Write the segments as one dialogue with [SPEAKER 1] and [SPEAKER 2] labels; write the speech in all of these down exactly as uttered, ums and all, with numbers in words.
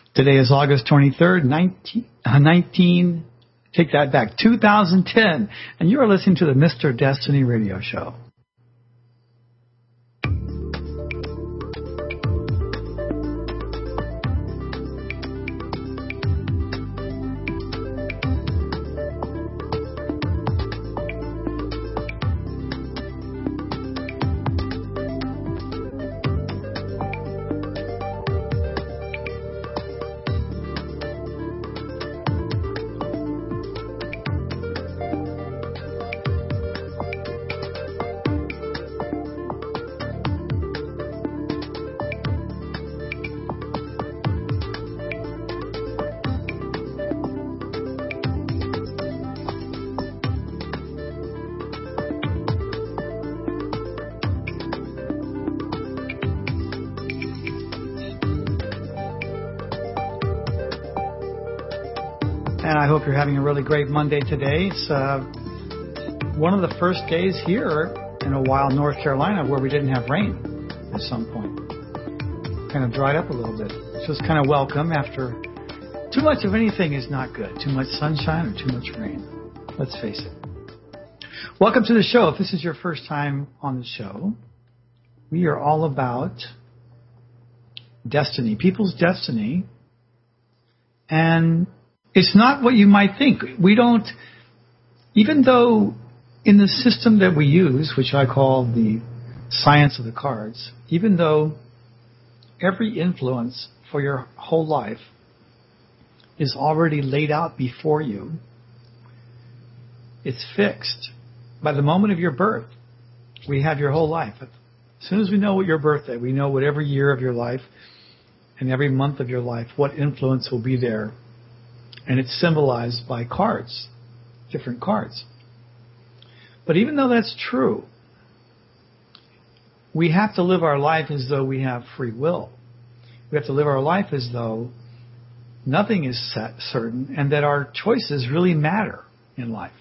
[SPEAKER 1] Today is August twenty-third, nineteen, uh, nineteen, take that back, two thousand ten, and you are listening to the Mister Destiny Radio Show. I hope you're having a really great Monday today. It's uh, one of the first days here in a while, North Carolina, where we didn't have rain at some point. Kind of dried up a little bit. So it's kind of welcome after too much of anything is not good. Too much sunshine or too much rain. Let's face it. Welcome to the show. If this is your first time on the show, we are all about destiny, people's destiny. And it's not what you might think. We don't, even though in the system that we use, which I call the science of the cards, even though every influence for your whole life is already laid out before you, it's fixed. By the moment of your birth, we have your whole life. As soon as we know what your birthday, we know what every year of your life and every month of your life, what influence will be there. And it's symbolized by cards, different cards. But even though that's true, we have to live our life as though we have free will. We have to live our life as though nothing is set, certain, and that our choices really matter in life.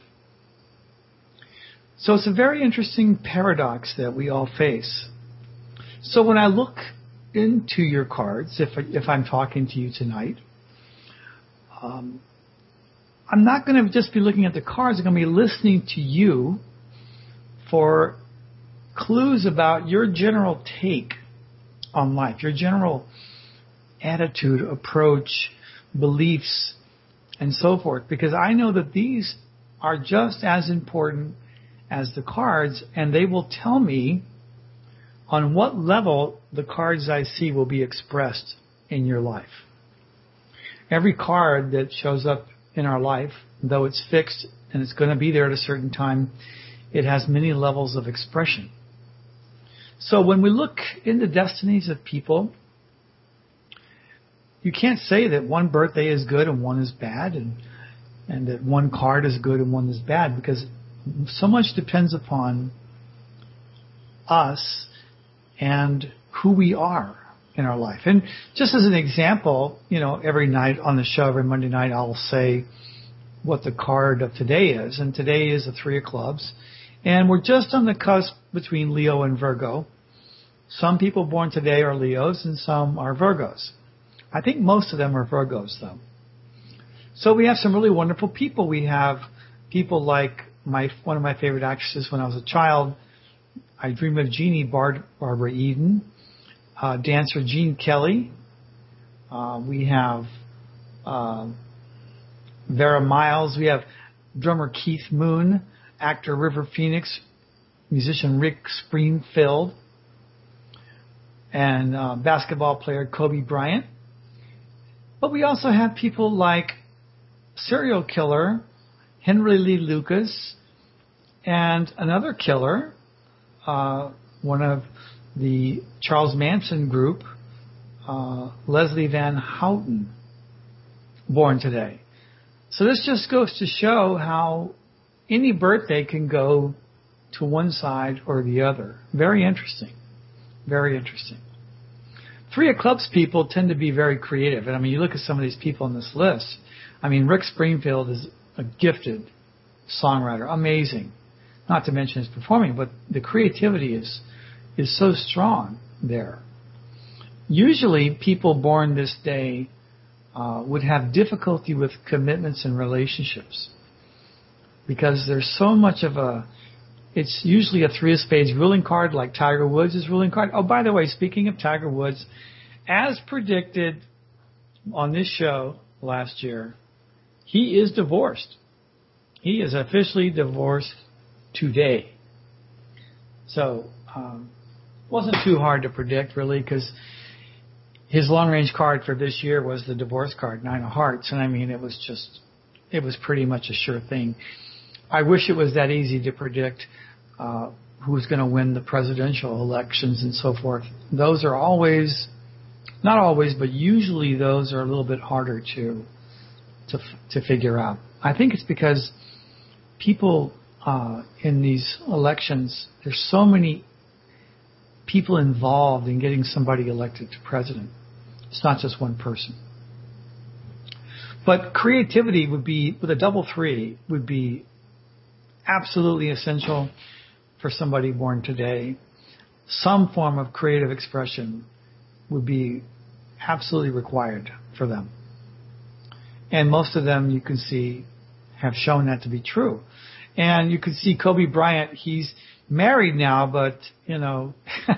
[SPEAKER 1] So it's a very interesting paradox that we all face. So when I look into your cards, if, if I'm talking to you tonight, Um, I'm not going to just be looking at the cards. I'm going to be listening to you for clues about your general take on life, your general attitude, approach, beliefs, and so forth. Because I know that these are just as important as the cards, and they will tell me on what level the cards I see will be expressed in your life. Every card that shows up in our life, though it's fixed and it's going to be there at a certain time, it has many levels of expression. So when we look in the destinies of people, you can't say that one birthday is good and one is bad, and, and that one card is good and one is bad, because so much depends upon us and who we are in our life. And just as an example, you know, every night on the show, every Monday night, I'll say what the card of today is. And today is the Three of Clubs. And we're just on the cusp between Leo and Virgo. Some people born today are Leos and some are Virgos. I think most of them are Virgos, though. So we have some really wonderful people. We have people like my one of my favorite actresses when I was a child, I Dream of Jeannie, Bar- Barbara Eden. Uh, dancer Gene Kelly. Uh, we have uh, Vera Miles. We have drummer Keith Moon, actor River Phoenix, musician Rick Springfield, and uh, basketball player Kobe Bryant. But we also have people like serial killer Henry Lee Lucas and another killer, uh, one of the Charles Manson group, uh, Leslie Van Houten, born today. So this just goes to show how any birthday can go to one side or the other. Very interesting. Very interesting. Three of Clubs people tend to be very creative. And I mean, you look at some of these people on this list. I mean, Rick Springfield is a gifted songwriter. Amazing. Not to mention his performing, but the creativity is is so strong there. Usually people born this day uh, would have difficulty with commitments and relationships because there's so much of a, it's usually a three of spades ruling card like Tiger Woods' ruling card. Oh, by the way, speaking of Tiger Woods, as predicted on this show last year, he is divorced. He is officially divorced today. So, um, wasn't too hard to predict really because his long-range card for this year was the divorce card, Nine of Hearts. And I mean, it was just, it was pretty much a sure thing. I wish it was that easy to predict uh, who's going to win the presidential elections and so forth. Those are always, not always, but usually those are a little bit harder to to to figure out. I think it's because people uh, in these elections, there's so many people involved in getting somebody elected to president. It's not just one person. But creativity would be, with a double three, would be absolutely essential for somebody born today. Some form of creative expression would be absolutely required for them. And most of them, you can see, have shown that to be true. And you can see Kobe Bryant, he's married now, but, you know,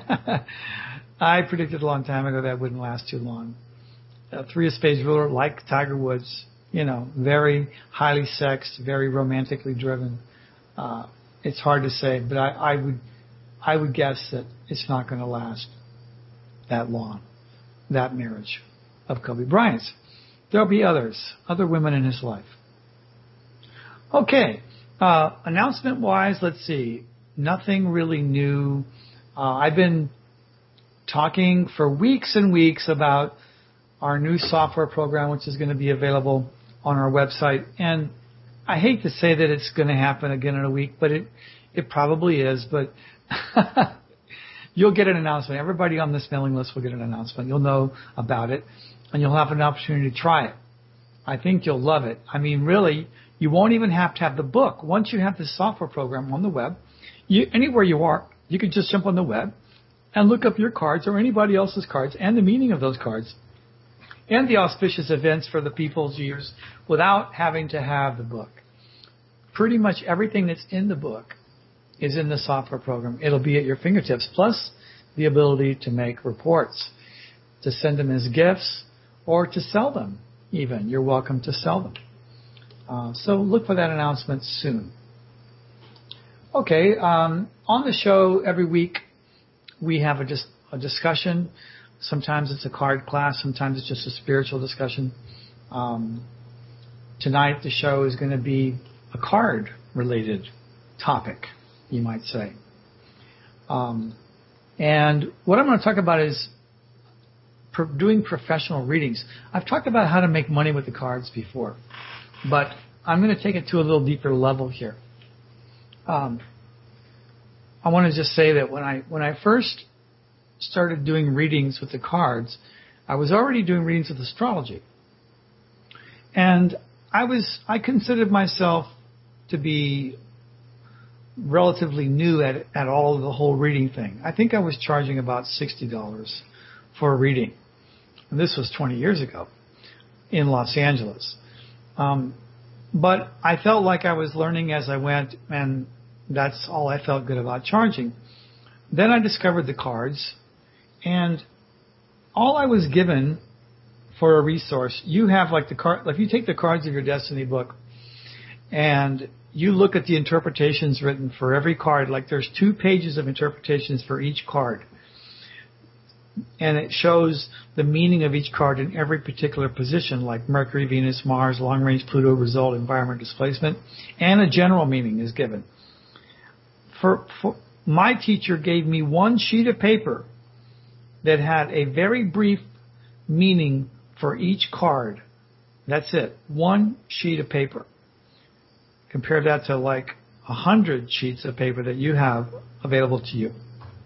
[SPEAKER 1] I predicted a long time ago that wouldn't last too long. A three of spades ruler like Tiger Woods, you know, very highly sexed, very romantically driven. Uh, it's hard to say, but I, I would, I would guess that it's not going to last that long, that marriage of Kobe Bryant's. There'll be others, other women in his life. Okay, uh, announcement-wise, let's see. Nothing really new. Uh, I've been talking for weeks and weeks about our new software program, which is going to be available on our website. And I hate to say that it's going to happen again in a week, but it, it probably is. But you'll get an announcement. Everybody on this mailing list will get an announcement. You'll know about it, and you'll have an opportunity to try it. I think you'll love it. I mean, really, you won't even have to have the book. Once you have this software program on the web, you, anywhere you are, you can just jump on the web and look up your cards or anybody else's cards and the meaning of those cards and the auspicious events for the people's years without having to have the book. Pretty much everything that's in the book is in the software program. It'll be at your fingertips, plus the ability to make reports, to send them as gifts, or to sell them even. You're welcome to sell them. Uh, so look for that announcement soon. Okay, um, on the show every week we have a, dis- a discussion. Sometimes it's a card class. Sometimes it's just a spiritual discussion. Um, tonight the show is going to be a card-related topic, you might say. Um, and what I'm going to talk about is pro- doing professional readings. I've talked about how to make money with the cards before, but I'm going to take it to a little deeper level here. Um, I want to just say that when I when I first started doing readings with the cards, I was already doing readings with astrology, and I was I considered myself to be relatively new at at all of the whole reading thing. I think I was charging about sixty dollars for a reading, and this was twenty years ago in Los Angeles. Um, but I felt like I was learning as I went, and that's all I felt good about charging. Then I discovered the cards, and all I was given for a resource, you have like the card, like if you take the Cards of Your Destiny book and you look at the interpretations written for every card, like there's two pages of interpretations for each card. And it shows the meaning of each card in every particular position, like Mercury, Venus, Mars, long-range Pluto, result, environment, displacement, and a general meaning is given. For, for my teacher gave me one sheet of paper that had a very brief meaning for each card. That's it. One sheet of paper. Compare that to like a hundred sheets of paper that you have available to you.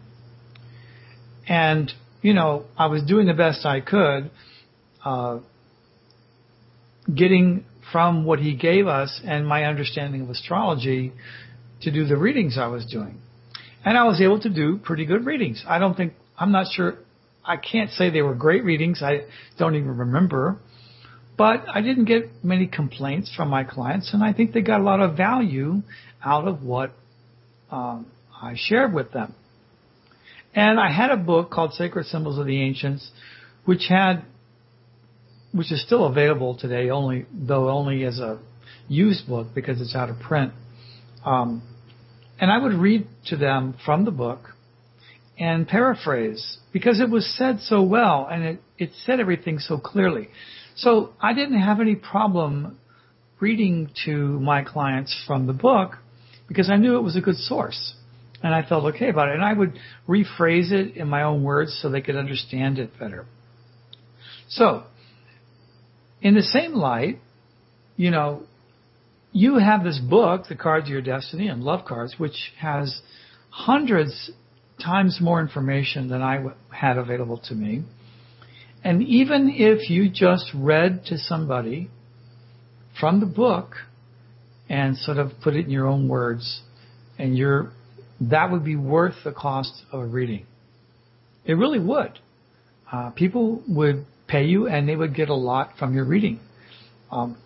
[SPEAKER 1] And, you know, I was doing the best I could, uh, getting from what he gave us and my understanding of astrology to do the readings I was doing. And I was able to do pretty good readings. I don't think, I'm not sure, I can't say they were great readings. I don't even remember. But I didn't get many complaints from my clients, and I think they got a lot of value out of what um, I shared with them. And I had a book called Sacred Symbols of the Ancients, which had, which is still available today, only though only as a used book because it's out of print. Um, and I would read to them from the book and paraphrase because it was said so well and it, it said everything so clearly. So I didn't have any problem reading to my clients from the book because I knew it was a good source. And I felt okay about it. And I would rephrase it in my own words so they could understand it better. So, in the same light, you know, you have this book, The Cards of Your Destiny and Love Cards, which has hundreds times more information than I had available to me. And even if you just read to somebody from the book and sort of put it in your own words, and you're that would be worth the cost of a reading. It really would. Uh, people would pay you and they would get a lot from your reading. Um,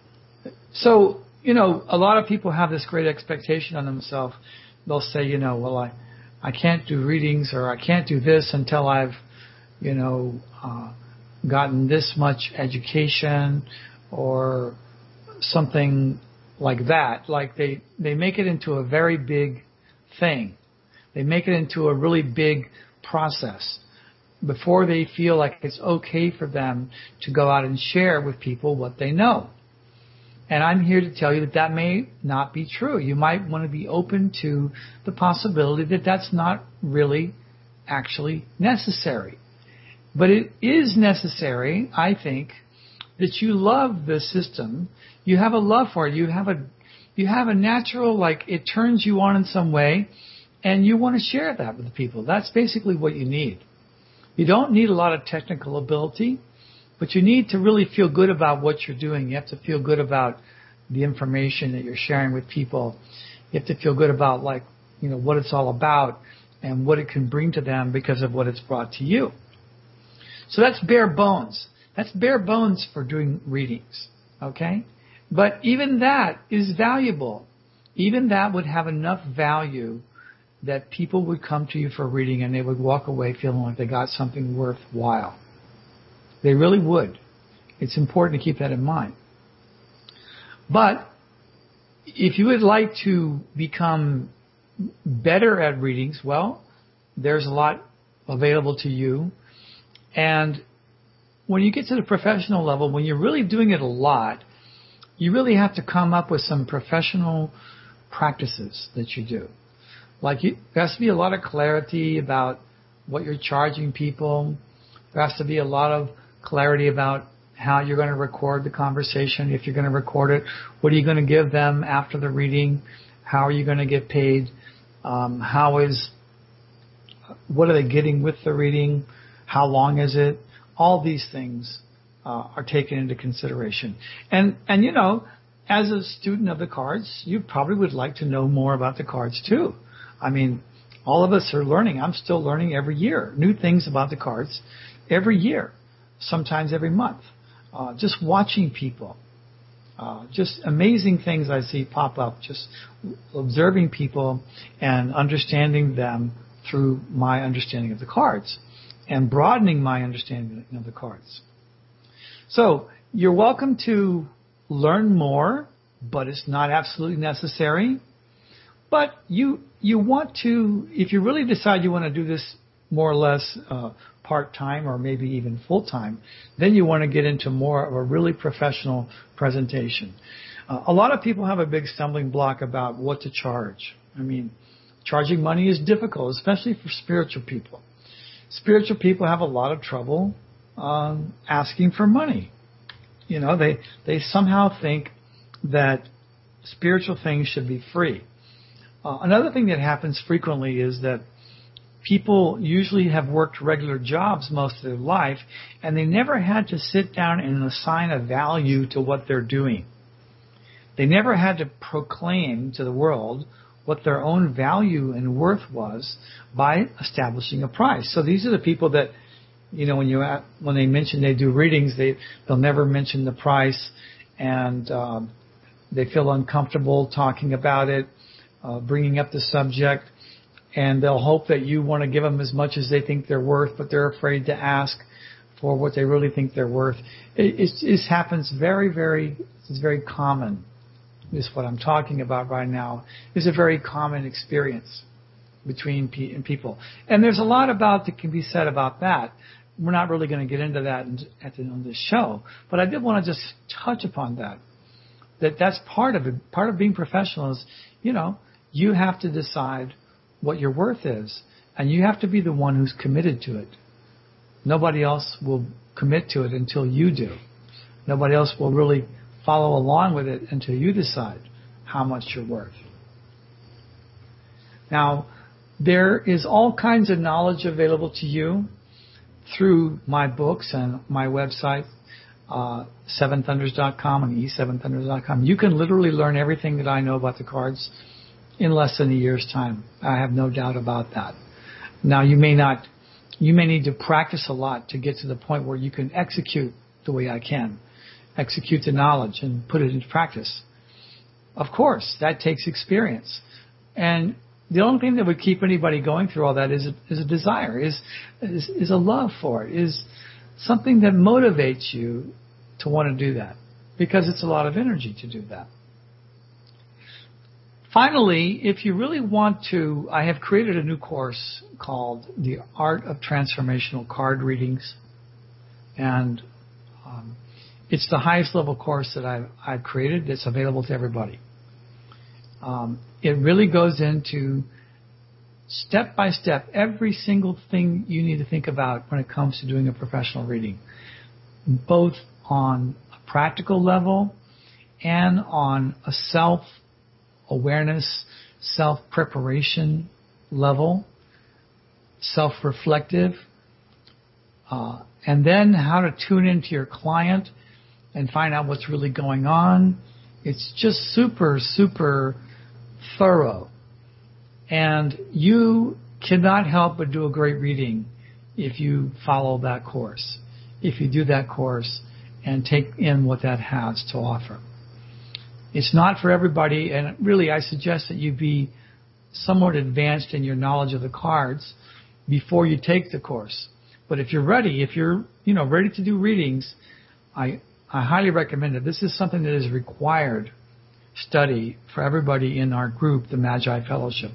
[SPEAKER 1] so, you know, a lot of people have this great expectation on themselves. They'll say, you know, well, I, I can't do readings or I can't do this until I've, you know, uh, gotten this much education or something like that. Like they, they make it into a very big thing. They make it into a really big process before they feel like it's okay for them to go out and share with people what they know. And I'm here to tell you that that may not be true. You might want to be open to the possibility that that's not really actually necessary. But it is necessary, I think, that you love the system. You have a love for it. You have a You have a natural, like, it turns you on in some way, and you want to share that with people. That's basically what you need. You don't need a lot of technical ability, but you need to really feel good about what you're doing. You have to feel good about the information that you're sharing with people. You have to feel good about, like, you know, what it's all about and what it can bring to them because of what it's brought to you. So that's bare bones. That's bare bones for doing readings, okay? But even that is valuable. Even that would have enough value that people would come to you for reading and they would walk away feeling like they got something worthwhile. They really would. It's important to keep that in mind. But if you would like to become better at readings, well, there's a lot available to you. And when you get to the professional level, when you're really doing it a lot, you really have to come up with some professional practices that you do. Like you, there has to be a lot of clarity about what you're charging people. There has to be a lot of clarity about how you're going to record the conversation. If you're going to record it, what are you going to give them after the reading? How are you going to get paid? Um, how is, what are they getting with the reading? How long is it? All these things uh, are taken into consideration. And, and, you know, as a student of the cards, you probably would like to know more about the cards too. I mean, all of us are learning. I'm still learning every year, new things about the cards every year, sometimes every month. Uh, just watching people, uh, just amazing things I see pop up, just observing people and understanding them through my understanding of the cards and broadening my understanding of the cards. So you're welcome to learn more, but it's not absolutely necessary. But you you want to, if you really decide you want to do this more or less uh, part-time or maybe even full-time, then you want to get into more of a really professional presentation. Uh, a lot of people have a big stumbling block about what to charge. I mean, charging money is difficult, especially for spiritual people. Spiritual people have a lot of trouble um, asking for money. You know, they, they somehow think that spiritual things should be free. Uh, another thing that happens frequently is that people usually have worked regular jobs most of their life, and they never had to sit down and assign a value to what they're doing. They never had to proclaim to the world what their own value and worth was by establishing a price. So these are the people that You know, when you when they mention they do readings, they they'll never mention the price, and um, they feel uncomfortable talking about it, uh, bringing up the subject, and they'll hope that you want to give them as much as they think they're worth, but they're afraid to ask for what they really think they're worth. It, it, it happens very, very, it's very common. This is what I'm talking about right now. It's a very common experience between pe- people. And there's a lot about that can be said about that. We're not really going to get into that in, at the end of this show, but I did want to just touch upon that. That that's part of it. Part of being professional is, you know, you have to decide what your worth is, and you have to be the one who's committed to it. Nobody else will commit to it until you do. Nobody else will really follow along with it until you decide how much you're worth. Now, there is all kinds of knowledge available to you through my books and my website, uh, seven thunders dot com and e seven thunders dot com. You can literally learn everything that I know about the cards in less than a year's time. I have no doubt about that. Now, you may not, you may need to practice a lot to get to the point where you can execute the way I can, execute the knowledge and put it into practice. Of course, that takes experience. And the only thing that would keep anybody going through all that is a, is a desire, is, is is a love for it, is something that motivates you to want to do that, because it's a lot of energy to do that. Finally, if you really want to, I have created a new course called The Art of Transformational Card Readings, and um, it's the highest level course that I've, I've created. It's available to everybody. Um, it really goes into step by step every single thing you need to think about when it comes to doing a professional reading, both on a practical level and on a self-awareness, self-preparation level, self-reflective, uh, and then how to tune into your client and find out what's really going on. It's just super, super thorough. And you cannot help but do a great reading if you follow that course, if you do that course and take in what that has to offer. It's not for everybody, and really I suggest that you be somewhat advanced in your knowledge of the cards before you take the course. But if you're ready, if you're, you know, ready to do readings, I I highly recommend it. This is something that is required study for everybody in our group, the Magi Fellowship.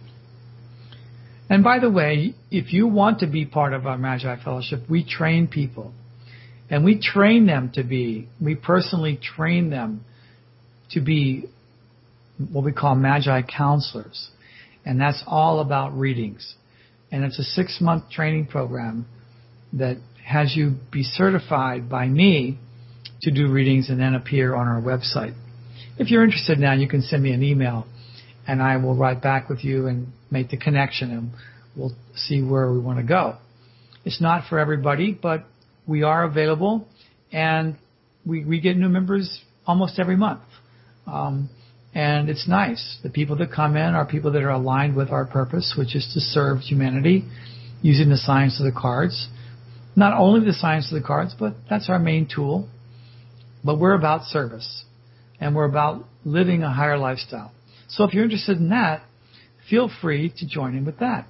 [SPEAKER 1] And by the way, if you want to be part of our Magi Fellowship, we train people. And we train them to be, we personally train them to be what we call Magi counselors. And that's all about readings. And it's a six-month training program that has you be certified by me to do readings and then appear on our website. If you're interested now, you can send me an email and I will write back with you and make the connection and we'll see where we want to go. It's not for everybody, but we are available and we, we get new members almost every month. Um, and it's nice. The people that come in are people that are aligned with our purpose, which is to serve humanity using the science of the cards. Not only the science of the cards, but that's our main tool. But we're about service. And we're about living a higher lifestyle. So if you're interested in that, feel free to join in with that.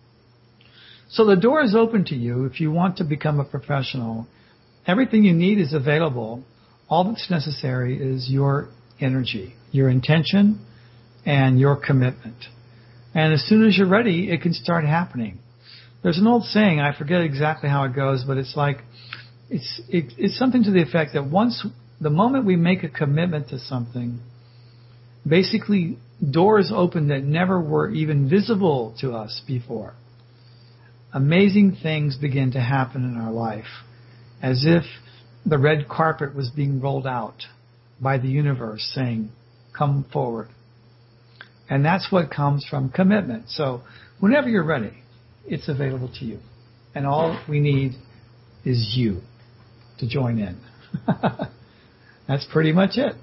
[SPEAKER 1] So the door is open to you if you want to become a professional. Everything you need is available. All that's necessary is your energy, your intention, and your commitment. And as soon as you're ready, it can start happening. There's an old saying, I forget exactly how it goes, but it's like, it's it, it's something to the effect that once, the moment we make a commitment to something, basically doors open that never were even visible to us before. Amazing things begin to happen in our life, as if the red carpet was being rolled out by the universe saying, come forward. And that's what comes from commitment. So whenever you're ready, it's available to you. And all we need is you to join in. That's pretty much it.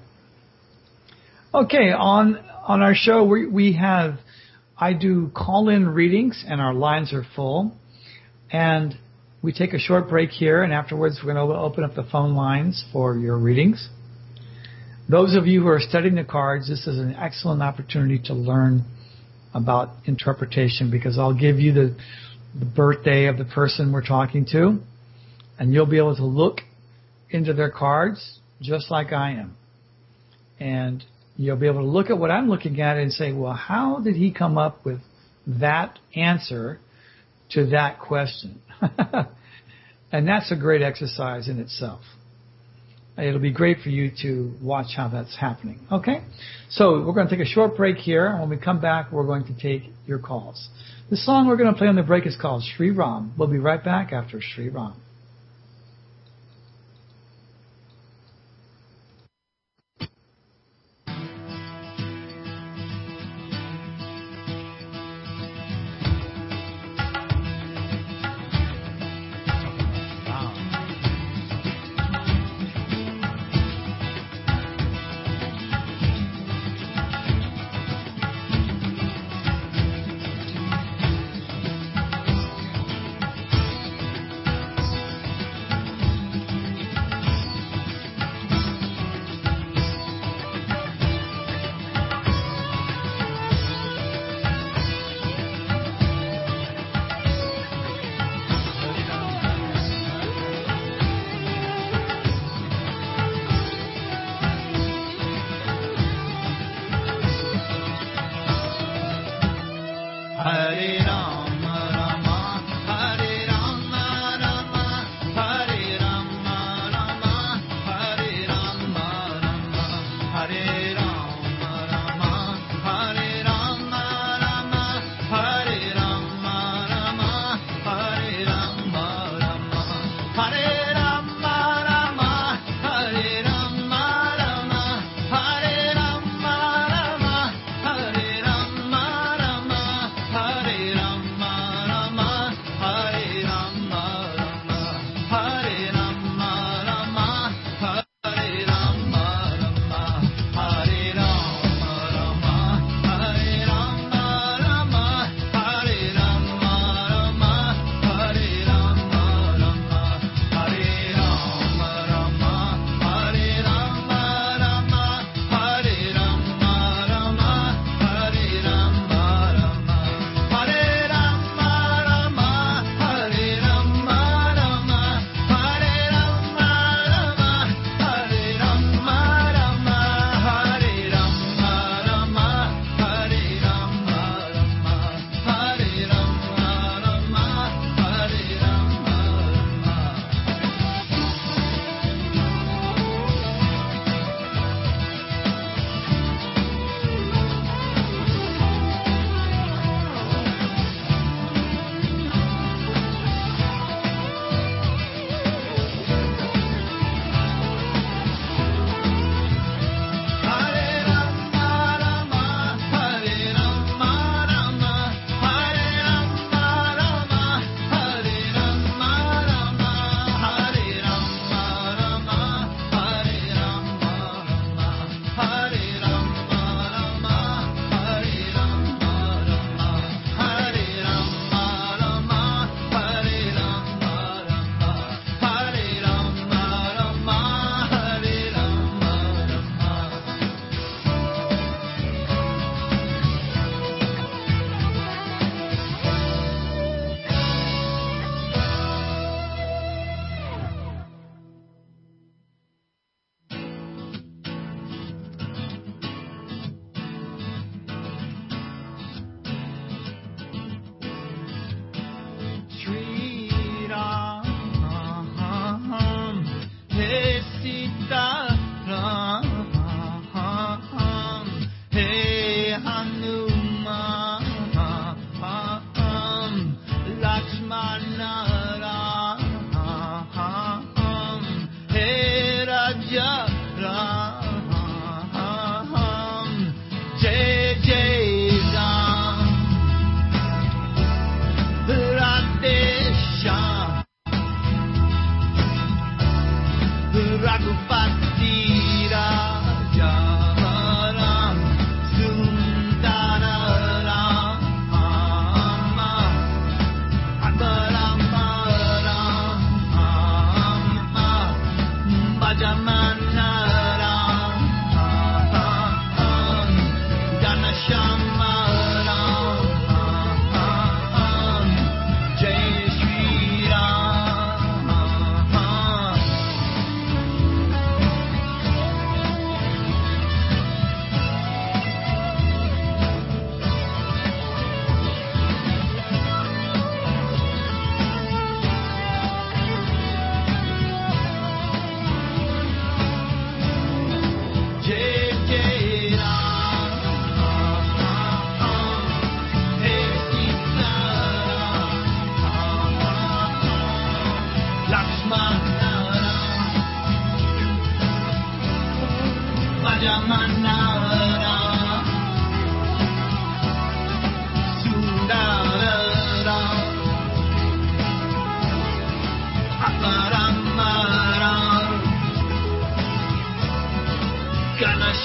[SPEAKER 1] Okay, on on our show, we, we have, I do call-in readings, and our lines are full. And we take a short break here, and afterwards we're going to open up the phone lines for your readings. Those of you who are studying the cards, this is an excellent opportunity to learn about interpretation, because I'll give you the, the birthday of the person we're talking to, and you'll be able to look into their cards just like I am. And you'll be able to look at what I'm looking at and say, well, how did he come up with that answer to that question? And that's a great exercise in itself. It'll be great for you to watch how that's happening. Okay? So we're going to take a short break here. And when we come back, we're going to take your calls. The song we're going to play on the break is called Sri Ram. We'll be right back after Sri Ram.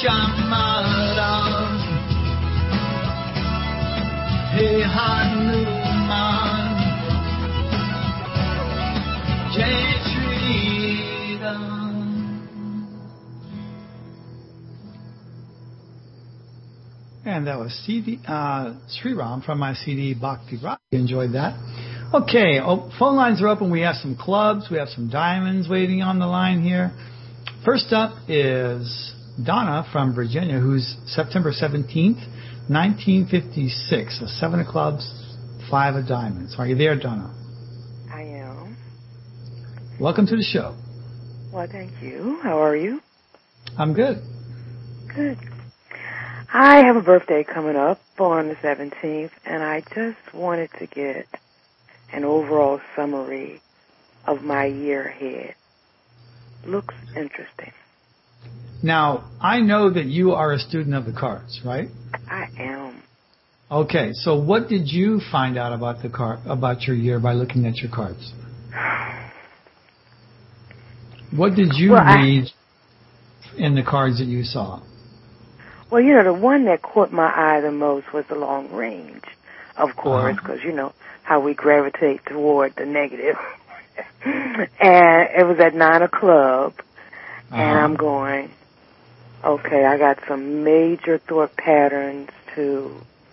[SPEAKER 1] Shamaram. Hey Hanuman. Jai Shri Ram. And that was C D, uh, Sri Ram from my C D Bhakti Rock. You enjoyed that. Okay, oh, phone lines are open. We have some clubs. We have some diamonds waiting on the line here. First up is Donna from Virginia, who's September seventeenth, nineteen fifty-six. So seven of clubs, five of diamonds. Are you there, Donna?
[SPEAKER 2] I am.
[SPEAKER 1] Welcome to the show.
[SPEAKER 2] Well, thank you. How are you?
[SPEAKER 1] I'm good.
[SPEAKER 2] Good. I have a birthday coming up on the seventeenth, and I just wanted to get an overall summary of my year ahead. Looks interesting.
[SPEAKER 1] Now, I know that you are a student of the cards, right?
[SPEAKER 2] I am.
[SPEAKER 1] Okay, so what did you find out about the card, about your year by looking at your cards? What did you
[SPEAKER 2] well,
[SPEAKER 1] read I, in the cards that you saw?
[SPEAKER 2] Well, you know, the one that caught my eye the most was the long range, of course, because, uh-huh. you know, how we gravitate toward the negative. And it was at nine of club, uh-huh. and I'm going, okay, I got some major thought patterns to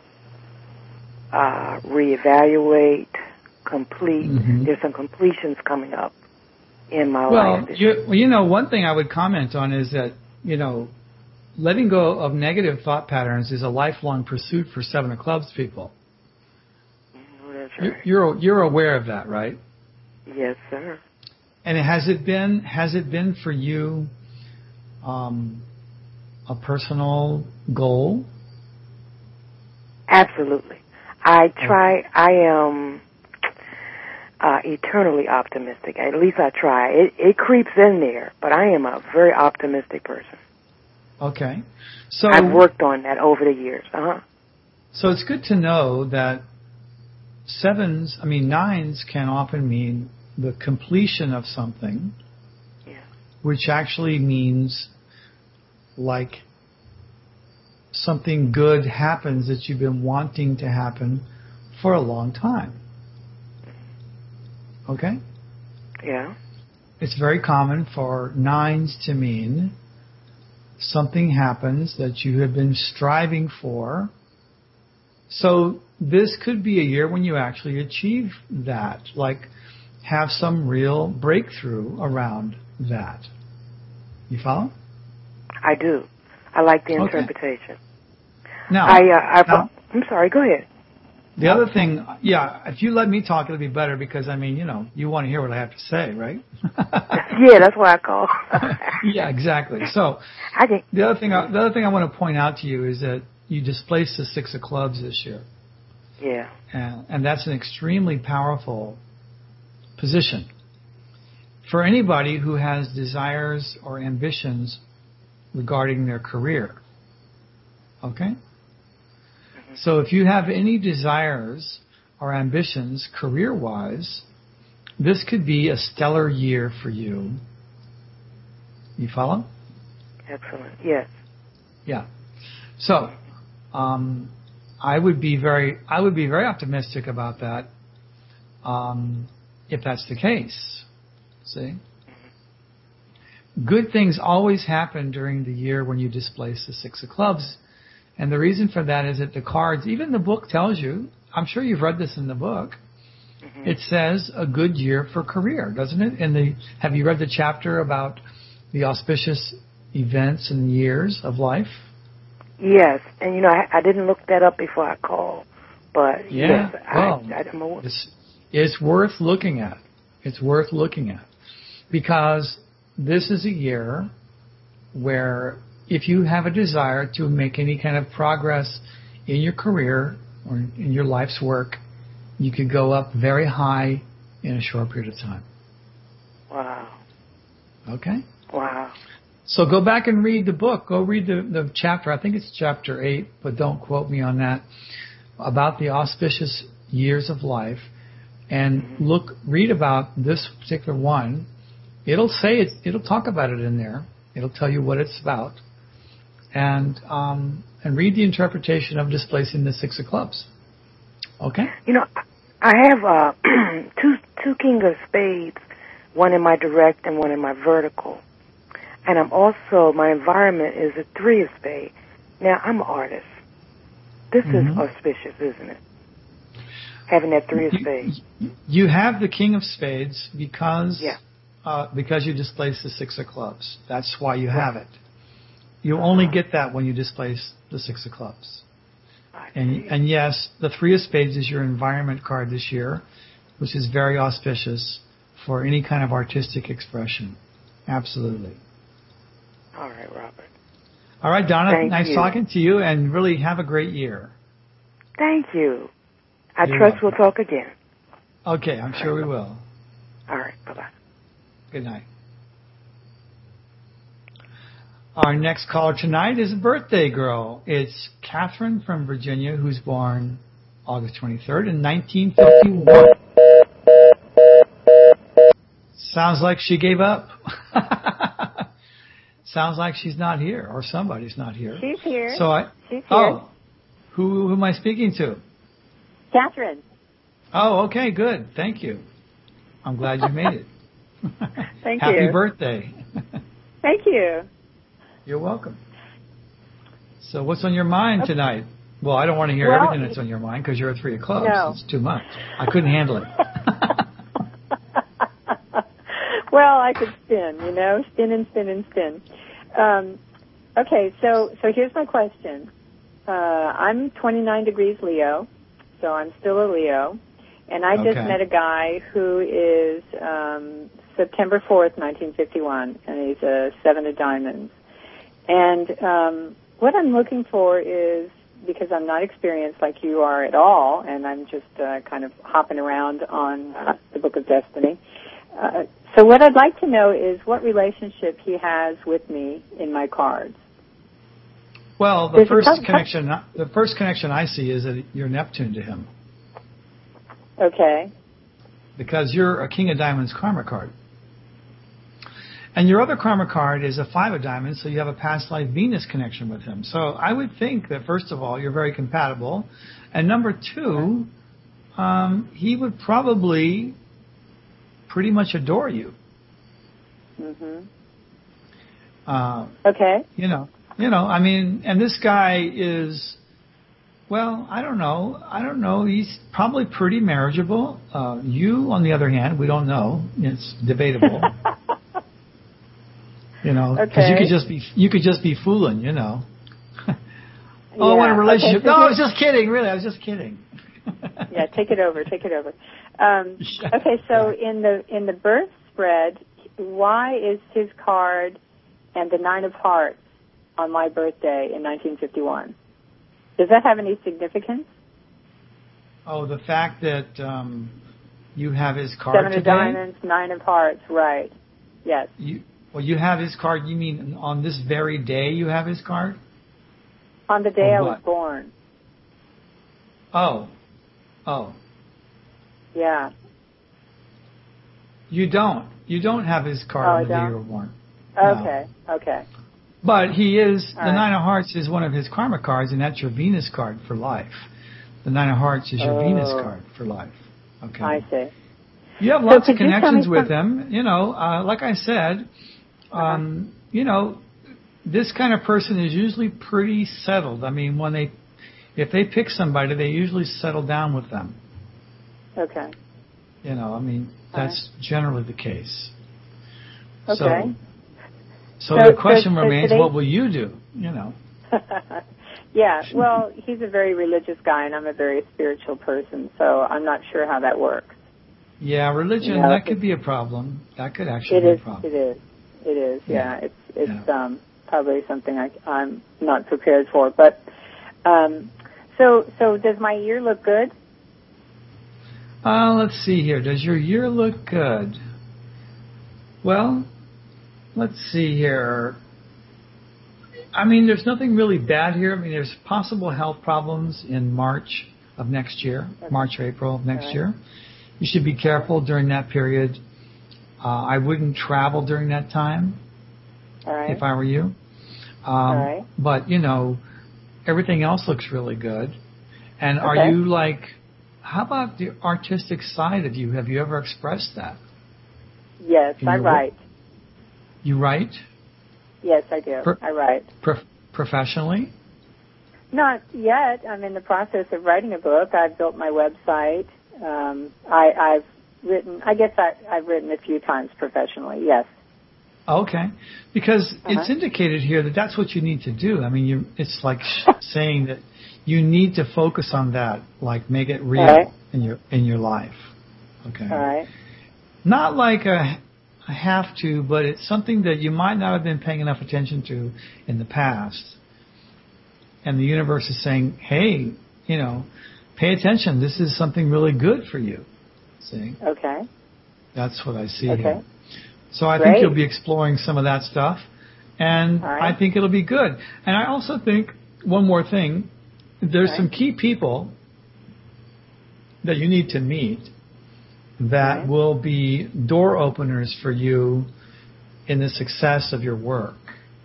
[SPEAKER 2] uh, reevaluate, complete. Mm-hmm. There's some completions coming up in my
[SPEAKER 1] well,
[SPEAKER 2] life.
[SPEAKER 1] You, well, you know, one thing I would comment on is that, you know, letting go of negative thought patterns is a lifelong pursuit for Seven of Clubs people.
[SPEAKER 2] Oh, that's right.
[SPEAKER 1] You're you're aware of that, right?
[SPEAKER 2] Yes, sir.
[SPEAKER 1] And has it been has it been for you um, a personal goal?
[SPEAKER 2] Absolutely. I try. Okay. I am uh, eternally optimistic. At least I try. It, it creeps in there, but I am a very optimistic person.
[SPEAKER 1] Okay. So
[SPEAKER 2] I've worked on that over the years. Uh-huh.
[SPEAKER 1] So it's good to know that sevens, I mean nines can often mean the completion of something,
[SPEAKER 2] yeah.
[SPEAKER 1] which actually means like something good happens that you've been wanting to happen for a long time. Okay?
[SPEAKER 2] Yeah.
[SPEAKER 1] It's very common for nines to mean something happens that you have been striving for. So this could be a year when you actually achieve that, like have some real breakthrough around that. You follow?
[SPEAKER 2] I do. I like the
[SPEAKER 1] Okay.
[SPEAKER 2] interpretation.
[SPEAKER 1] Now,
[SPEAKER 2] I, uh, I,
[SPEAKER 1] now,
[SPEAKER 2] I'm sorry, go ahead.
[SPEAKER 1] The other thing, yeah, if you let me talk, it'll be better because, I mean, you know, you want to hear what I have to say, right?
[SPEAKER 2] Yeah, that's why I call.
[SPEAKER 1] Yeah, exactly. So
[SPEAKER 2] I can,
[SPEAKER 1] the other thing, I, the other thing I want to point out to you is that you displaced the Six of Clubs this year.
[SPEAKER 2] Yeah.
[SPEAKER 1] And, and that's an extremely powerful position. For anybody who has desires or ambitions regarding their career. Okay? Mm-hmm. So if you have any desires or ambitions career-wise, this could be a stellar year for you. You follow?
[SPEAKER 2] Excellent. Yes.
[SPEAKER 1] Yeah. So, um, I would be very, I would be very optimistic about that, um, if that's the case. See? Good things always happen during the year when you displace the Six of Clubs. And the reason for that is that the cards, even the book tells you, I'm sure you've read this in the book, mm-hmm. It says a good year for career, doesn't it? And the, have you read the chapter about the auspicious events and years of life?
[SPEAKER 2] Yes. And, you know, I, I didn't look that up before I called. But,
[SPEAKER 1] yeah,
[SPEAKER 2] yes,
[SPEAKER 1] well,
[SPEAKER 2] I, I, I'm aware.
[SPEAKER 1] It's, it's worth looking at. It's worth looking at. Because this is a year where if you have a desire to make any kind of progress in your career or in your life's work, you could go up very high in a short period of time.
[SPEAKER 2] Wow.
[SPEAKER 1] Okay?
[SPEAKER 2] Wow.
[SPEAKER 1] So go back and read the book. Go read the, the chapter. I think it's chapter eight, but don't quote me on that, about the auspicious years of life. And look, read about this particular one. It'll say it, it'll talk about it in there. It'll tell you what it's about. and um, and read the interpretation of displacing the six of clubs. Okay?
[SPEAKER 2] You know, I have uh, two two king of spades, one in my direct and one in my vertical. And I'm also, my environment is a three of spades. Now, I'm an artist. This mm-hmm. is auspicious, isn't it? Having that three of spades.
[SPEAKER 1] You, you have the king of spades because
[SPEAKER 2] yeah.
[SPEAKER 1] uh, because you displace the six of clubs. That's why you have it. You only get that when you displace the six of clubs. And, and yes, the three of spades is your environment card this year, which is very auspicious for any kind of artistic expression. Absolutely.
[SPEAKER 2] All right, Robert.
[SPEAKER 1] All right, Donna,
[SPEAKER 2] Thank
[SPEAKER 1] nice
[SPEAKER 2] you.
[SPEAKER 1] talking to you, and really have a great year.
[SPEAKER 2] Thank you. I
[SPEAKER 1] You're
[SPEAKER 2] trust
[SPEAKER 1] welcome.
[SPEAKER 2] we'll talk again.
[SPEAKER 1] Okay, I'm sure we will.
[SPEAKER 2] All right, bye-bye.
[SPEAKER 1] Good night. Our next caller tonight is a birthday girl. It's Catherine from Virginia, who's born August twenty-third in nineteen fifty-one. Sounds like she gave up. Sounds like she's not here, or somebody's not here.
[SPEAKER 3] She's here.
[SPEAKER 1] So I.
[SPEAKER 3] She's here.
[SPEAKER 1] Oh, who, who am I speaking to?
[SPEAKER 3] Catherine.
[SPEAKER 1] Oh, okay, good. Thank you. I'm glad you made it.
[SPEAKER 3] Thank
[SPEAKER 1] Happy
[SPEAKER 3] you.
[SPEAKER 1] Happy birthday.
[SPEAKER 3] Thank you.
[SPEAKER 1] You're welcome. So what's on your mind okay. tonight? Well, I don't want to hear
[SPEAKER 3] well,
[SPEAKER 1] everything that's on your mind because you're a three of clubs.
[SPEAKER 3] No.
[SPEAKER 1] It's too much. I couldn't handle it.
[SPEAKER 3] Well, I could spin, you know, spin and spin and spin. Um, okay, so so here's my question. Uh, I'm twenty-nine degrees Leo, so I'm still a Leo, and I
[SPEAKER 1] okay.
[SPEAKER 3] just met a guy who is um, September fourth, nineteen fifty-one, and he's a seven of diamonds. And um, what I'm looking for is, because I'm not experienced like you are at all, and I'm just uh, kind of hopping around on uh, the Book of Destiny. Uh, so what I'd like to know is what relationship he has with me in my cards.
[SPEAKER 1] Well, the There's first tough, connection, tough. the first connection I see is that you're Neptune to him.
[SPEAKER 3] Okay.
[SPEAKER 1] Because you're a King of Diamonds karma card. And your other karma card is a Five of Diamonds, so you have a past life Venus connection with him. So I would think that, first of all, you're very compatible. And number two, um, he would probably pretty much adore you.
[SPEAKER 3] Mm-hmm.
[SPEAKER 1] Uh,
[SPEAKER 3] okay.
[SPEAKER 1] You know, you know, I mean, and this guy is, well, I don't know. I don't know. He's probably pretty marriageable. Uh, you, on the other hand, we don't know. It's debatable. You know, because
[SPEAKER 3] okay.
[SPEAKER 1] you could just be you could just be fooling, you know. oh,
[SPEAKER 3] yeah.
[SPEAKER 1] what a relationship!
[SPEAKER 3] Okay, so
[SPEAKER 1] no, I was just kidding. Really, I was just kidding.
[SPEAKER 3] yeah, take it over. Take it over. Um, okay, so in the in the birth spread, why is his card and the Nine of Hearts on my birthday in nineteen fifty-one? Does that have any significance?
[SPEAKER 1] Oh, the fact that um, you have his card
[SPEAKER 3] Seven
[SPEAKER 1] today?
[SPEAKER 3] of Diamonds, Nine of Hearts, right? Yes.
[SPEAKER 1] You. Well, you have his card, you mean on this very day you have his card?
[SPEAKER 3] On the day I was born.
[SPEAKER 1] Oh. Oh.
[SPEAKER 3] Yeah.
[SPEAKER 1] You don't. You don't have his card
[SPEAKER 3] oh,
[SPEAKER 1] on the day
[SPEAKER 3] don't?
[SPEAKER 1] you were born.
[SPEAKER 3] Okay,
[SPEAKER 1] no.
[SPEAKER 3] okay.
[SPEAKER 1] But he is,
[SPEAKER 3] All
[SPEAKER 1] the
[SPEAKER 3] right.
[SPEAKER 1] Nine of Hearts is one of his karma cards, and that's your Venus card for life. The Nine of Hearts is your
[SPEAKER 3] oh.
[SPEAKER 1] Venus card for life. Okay.
[SPEAKER 3] I see.
[SPEAKER 1] You have
[SPEAKER 3] so
[SPEAKER 1] lots of connections with
[SPEAKER 3] some...
[SPEAKER 1] him. You know, uh, like I said, Um, you know, this kind of person is usually pretty settled. I mean, when they, if they pick somebody, they usually settle down with them.
[SPEAKER 3] Okay.
[SPEAKER 1] You know, I mean, that's right. generally the case.
[SPEAKER 3] Okay.
[SPEAKER 1] So, so,
[SPEAKER 3] so
[SPEAKER 1] the question
[SPEAKER 3] so,
[SPEAKER 1] remains,
[SPEAKER 3] so today...
[SPEAKER 1] what will you do? You know.
[SPEAKER 3] yeah, well, he's a very religious guy, and I'm a very spiritual person, so I'm not sure how that works.
[SPEAKER 1] Yeah, religion,
[SPEAKER 3] you know,
[SPEAKER 1] that could be a problem. That could actually
[SPEAKER 3] it
[SPEAKER 1] be
[SPEAKER 3] is,
[SPEAKER 1] a problem.
[SPEAKER 3] It is. It is, yeah. yeah. It's it's
[SPEAKER 1] yeah.
[SPEAKER 3] um, probably something I, I'm not prepared for. But um, so so does my year look good?
[SPEAKER 1] Uh, let's see here. Does your year look good? Well, let's see here. I mean, there's nothing really bad here. I mean, there's possible health problems in March of next year, okay. March or April of next right. year. You should be careful during that period. Uh, I wouldn't travel during that time
[SPEAKER 3] All right.
[SPEAKER 1] if I were you. Um,
[SPEAKER 3] All right.
[SPEAKER 1] But, you know, everything else looks really good. And are
[SPEAKER 3] Okay.
[SPEAKER 1] you like, how about the artistic side of you? Have you ever expressed that?
[SPEAKER 3] Yes,
[SPEAKER 1] In
[SPEAKER 3] I
[SPEAKER 1] your work?
[SPEAKER 3] write.
[SPEAKER 1] You write?
[SPEAKER 3] Yes, I do.
[SPEAKER 1] Pro-
[SPEAKER 3] I write.
[SPEAKER 1] Pro- professionally?
[SPEAKER 3] Not yet. I'm in the process of writing a book. I've built my website. Um, I, I've written, I guess I, I've written a few times professionally, yes.
[SPEAKER 1] Okay. Because
[SPEAKER 3] Uh-huh.
[SPEAKER 1] it's indicated here that that's what you need to do. I mean, you, it's like sh- saying that you need to focus on that, like make it real
[SPEAKER 3] Right.
[SPEAKER 1] in your in your life. Okay.
[SPEAKER 3] All right.
[SPEAKER 1] Not like a, a have to, but it's something that you might not have been paying enough attention to in the past. And the universe is saying, hey, you know, pay attention. This is something really good for you. See?
[SPEAKER 3] Okay.
[SPEAKER 1] That's what I see
[SPEAKER 3] Okay.
[SPEAKER 1] here. So I
[SPEAKER 3] Great.
[SPEAKER 1] think you'll be exploring some of that stuff. And
[SPEAKER 3] All right.
[SPEAKER 1] I think it'll be good. And I also think, one more thing, there's
[SPEAKER 3] All
[SPEAKER 1] some
[SPEAKER 3] right.
[SPEAKER 1] key people that you need to meet that
[SPEAKER 3] Right.
[SPEAKER 1] will be door openers for you in the success of your work.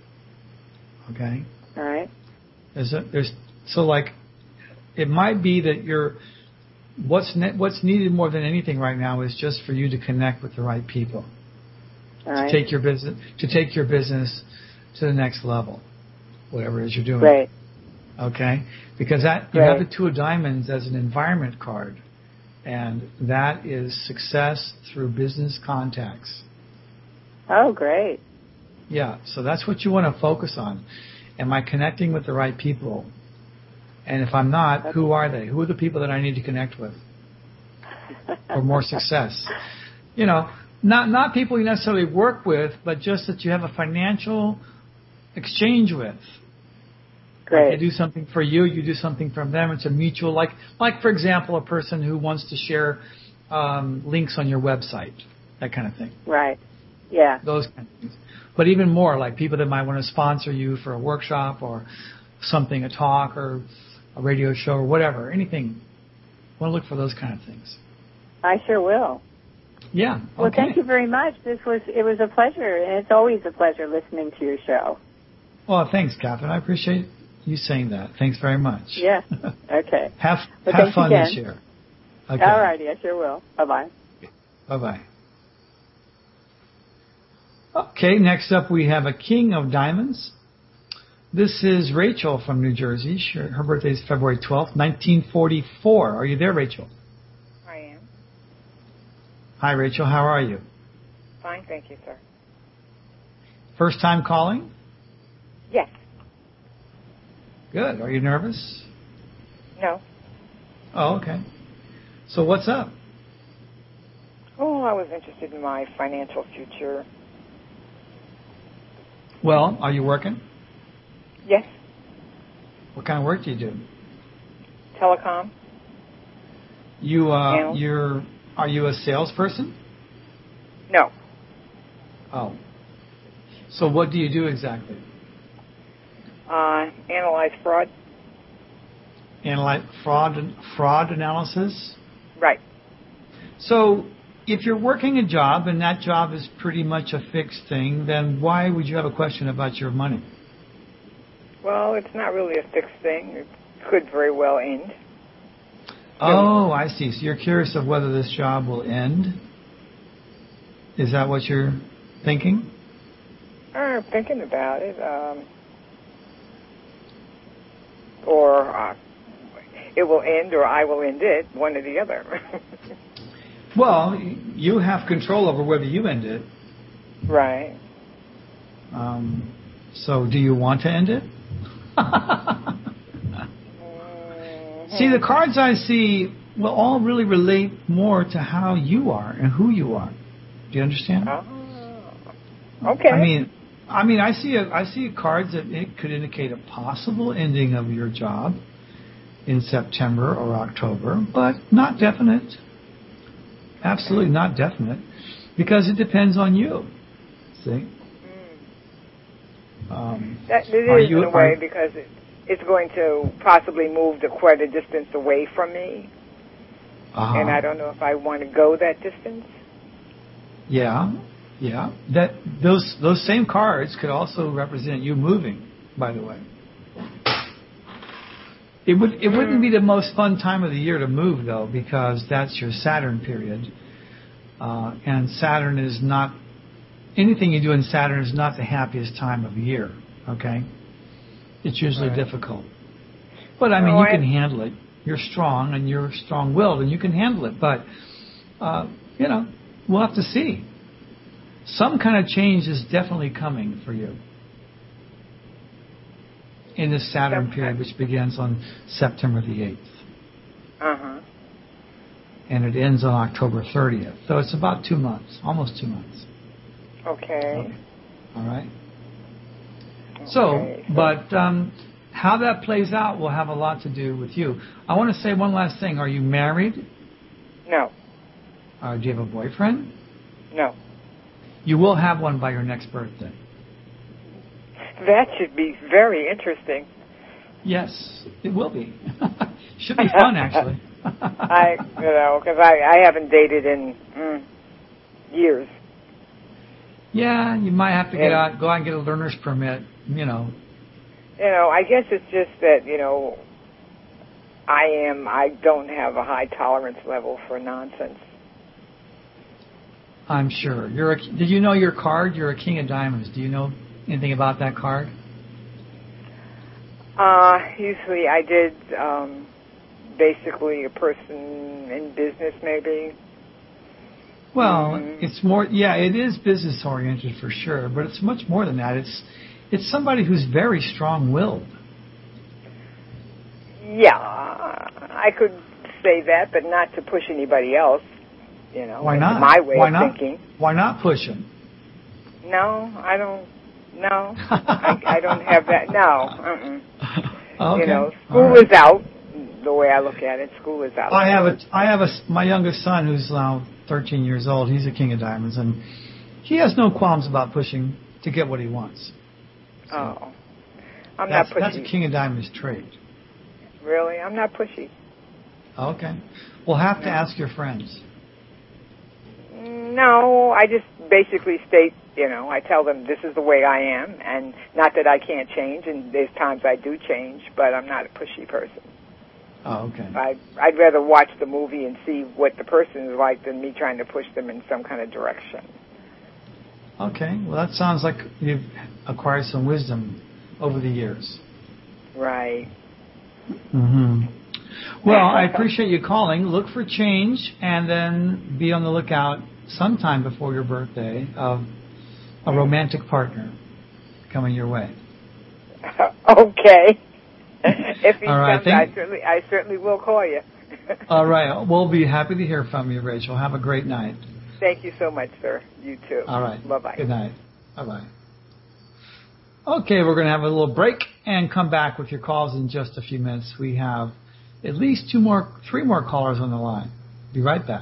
[SPEAKER 1] Okay?
[SPEAKER 3] All right.
[SPEAKER 1] There's, a, there's so like it might be that you're what's ne- what's needed more than anything right now is just for you to connect with the right people
[SPEAKER 3] All
[SPEAKER 1] to
[SPEAKER 3] right.
[SPEAKER 1] take your business to take your business to the next level, whatever it is you're doing.
[SPEAKER 3] Great.
[SPEAKER 1] Okay, because that you have
[SPEAKER 3] Great.
[SPEAKER 1] the two of diamonds as an environment card, and that is success through business contacts.
[SPEAKER 3] Oh, great.
[SPEAKER 1] Yeah, so that's what you want to focus on. Am I connecting with the right people? And if I'm not,
[SPEAKER 3] Okay.
[SPEAKER 1] who are they? Who are the people that I need to connect with for more success? You know, not not people you necessarily work with, but just that you have a financial exchange with.
[SPEAKER 3] Great.
[SPEAKER 1] They do something for you, you do something from them. It's a mutual, like, like for example, a person who wants to share um, links on your website, that kind of thing.
[SPEAKER 3] Right. Yeah.
[SPEAKER 1] Those kind of things. But even more, like people that might want to sponsor you for a workshop or something, a talk or a radio show or whatever, anything. Want to look for those kind of things.
[SPEAKER 3] I sure will.
[SPEAKER 1] Yeah. Okay.
[SPEAKER 3] Well, thank you very much. This was it was a pleasure, and it's always a pleasure listening to your show.
[SPEAKER 1] Well, thanks, Catherine. I appreciate you saying that. Thanks very much.
[SPEAKER 3] Yeah. Okay.
[SPEAKER 1] have
[SPEAKER 3] Well,
[SPEAKER 1] have
[SPEAKER 3] thanks
[SPEAKER 1] fun
[SPEAKER 3] again.
[SPEAKER 1] this year. Okay.
[SPEAKER 3] All righty. I sure will. Bye bye.
[SPEAKER 1] Bye-bye. Okay, next up we have a King of Diamonds. This is Rachel from New Jersey. She, her birthday is February twelfth, nineteen forty-four. Are you there, Rachel?
[SPEAKER 4] I am.
[SPEAKER 1] Hi, Rachel. How are you?
[SPEAKER 4] Fine, thank you, sir.
[SPEAKER 1] First time calling?
[SPEAKER 4] Yes.
[SPEAKER 1] Good. Are you nervous?
[SPEAKER 4] No.
[SPEAKER 1] Oh, okay. So what's up?
[SPEAKER 4] Oh, I was interested in my financial future.
[SPEAKER 1] Well, are you working?
[SPEAKER 4] Yes.
[SPEAKER 1] What kind of work do you do?
[SPEAKER 4] Telecom.
[SPEAKER 1] You, uh,
[SPEAKER 4] No.
[SPEAKER 1] you're, are you a salesperson?
[SPEAKER 4] No.
[SPEAKER 1] Oh. So what do you do exactly?
[SPEAKER 4] Uh, analyze fraud.
[SPEAKER 1] Analyze fraud, fraud analysis?
[SPEAKER 4] Right.
[SPEAKER 1] So if you're working a job and that job is pretty much a fixed thing, then why would you have a question about your money?
[SPEAKER 4] Well, it's not really a fixed thing. It could very well end.
[SPEAKER 1] Oh, I see. So you're curious of whether this job will end? Is that what you're thinking?
[SPEAKER 4] I'm thinking about it. Um, or uh, it will end or I will end it, one or the other.
[SPEAKER 1] Well, you have control over whether you end it.
[SPEAKER 4] Right.
[SPEAKER 1] Um, so do you want to end it?
[SPEAKER 4] Mm-hmm.
[SPEAKER 1] See, the cards I see will all really relate more to how you are and who you are. Do you understand?
[SPEAKER 4] Oh. Okay.
[SPEAKER 1] I mean, I mean, I see a, I see cards that it could indicate a possible ending of your job in September or October, but not definite. Absolutely not definite, because it depends on you. See?
[SPEAKER 4] Mm.
[SPEAKER 1] Um,
[SPEAKER 4] That, it
[SPEAKER 1] are
[SPEAKER 4] is
[SPEAKER 1] you,
[SPEAKER 4] in a way
[SPEAKER 1] are,
[SPEAKER 4] because it, it's going to possibly move to quite a distance away from me,
[SPEAKER 1] uh-huh.
[SPEAKER 4] and I don't know if I want to go that distance.
[SPEAKER 1] Yeah, yeah. That those those same cards could also represent you moving, by the way. It would it wouldn't be the most fun time of the year to move though, because that's your Saturn period, uh, and Saturn is not anything you do in Saturn is not the happiest time of the year. Okay, it's usually right. difficult, but I mean no, you I... can handle it. You're strong and you're strong-willed and you can handle it. But uh, you know, we'll have to see. Some kind of change is definitely coming for you in this Saturn okay. period, which begins on September the eighth.
[SPEAKER 4] Uh-huh.
[SPEAKER 1] And it ends on October thirtieth. So it's about two months, almost two months.
[SPEAKER 4] Okay.
[SPEAKER 1] All right. Okay. So, but um, how that plays out will have a lot to do with you. I want to say one last thing. Are you married?
[SPEAKER 4] No.
[SPEAKER 1] Uh, do you have a boyfriend?
[SPEAKER 4] No.
[SPEAKER 1] You will have one by your next birthday.
[SPEAKER 4] That should be very interesting.
[SPEAKER 1] Yes, it will be. Should be fun, actually.
[SPEAKER 4] I, you know, because I, I haven't dated in mm, years.
[SPEAKER 1] Yeah, you might have to get and, out, go out and get a learner's permit, you know.
[SPEAKER 4] You know, I guess it's just that, you know, I am, I don't have a high tolerance level for nonsense.
[SPEAKER 1] I'm sure. You're a, did you know your card? You're a King of Diamonds. Do you know anything about that card?
[SPEAKER 4] Uh, usually I did, um, basically a person in business, maybe.
[SPEAKER 1] Well,
[SPEAKER 4] mm-hmm.
[SPEAKER 1] it's more, yeah, it is business oriented for sure, but it's much more than that. It's, it's somebody who's very strong-willed.
[SPEAKER 4] Yeah, I could say that, but not to push anybody else. You know,
[SPEAKER 1] why not?
[SPEAKER 4] My way
[SPEAKER 1] why
[SPEAKER 4] of
[SPEAKER 1] not?
[SPEAKER 4] thinking.
[SPEAKER 1] Why not push him?
[SPEAKER 4] No, I don't. No, I, I don't have that. No. Uh-uh.
[SPEAKER 1] Okay.
[SPEAKER 4] You know, school
[SPEAKER 1] right.
[SPEAKER 4] is out. The way I look at it, school is out.
[SPEAKER 1] I have a. I have a. My youngest son, who's now thirteen years old. He's a King of Diamonds, and he has no qualms about pushing to get what he wants. So
[SPEAKER 4] oh, I'm
[SPEAKER 1] that's,
[SPEAKER 4] not pushy.
[SPEAKER 1] That's a King of Diamonds trait.
[SPEAKER 4] Really, I'm not pushy.
[SPEAKER 1] Okay. We'll have to
[SPEAKER 4] no.
[SPEAKER 1] ask your friends.
[SPEAKER 4] No, I just basically state, you know, I tell them this is the way I am, and not that I can't change, and there's times I do change, but I'm not a pushy person.
[SPEAKER 1] Oh, okay.
[SPEAKER 4] I, I'd rather watch the movie and see what the person is like than me trying to push them in some kind of direction.
[SPEAKER 1] Okay. Well, that sounds like you've acquired some wisdom over the years.
[SPEAKER 4] Right.
[SPEAKER 1] Mm-hmm. Well, I appreciate you calling. Look for change, and then be on the lookout sometime before your birthday of a romantic partner coming your way.
[SPEAKER 4] Okay. If he
[SPEAKER 1] All right,
[SPEAKER 4] comes, I certainly, I certainly will call you.
[SPEAKER 1] All right. We'll be happy to hear from you, Rachel. Have a great night.
[SPEAKER 4] Thank you so much, sir. You too.
[SPEAKER 1] All right.
[SPEAKER 4] Bye-bye.
[SPEAKER 1] Good night. Bye-bye. Okay, we're going to have a little break and come back with your calls in just a few minutes. We have at least two more, three more callers on the line. Be right back.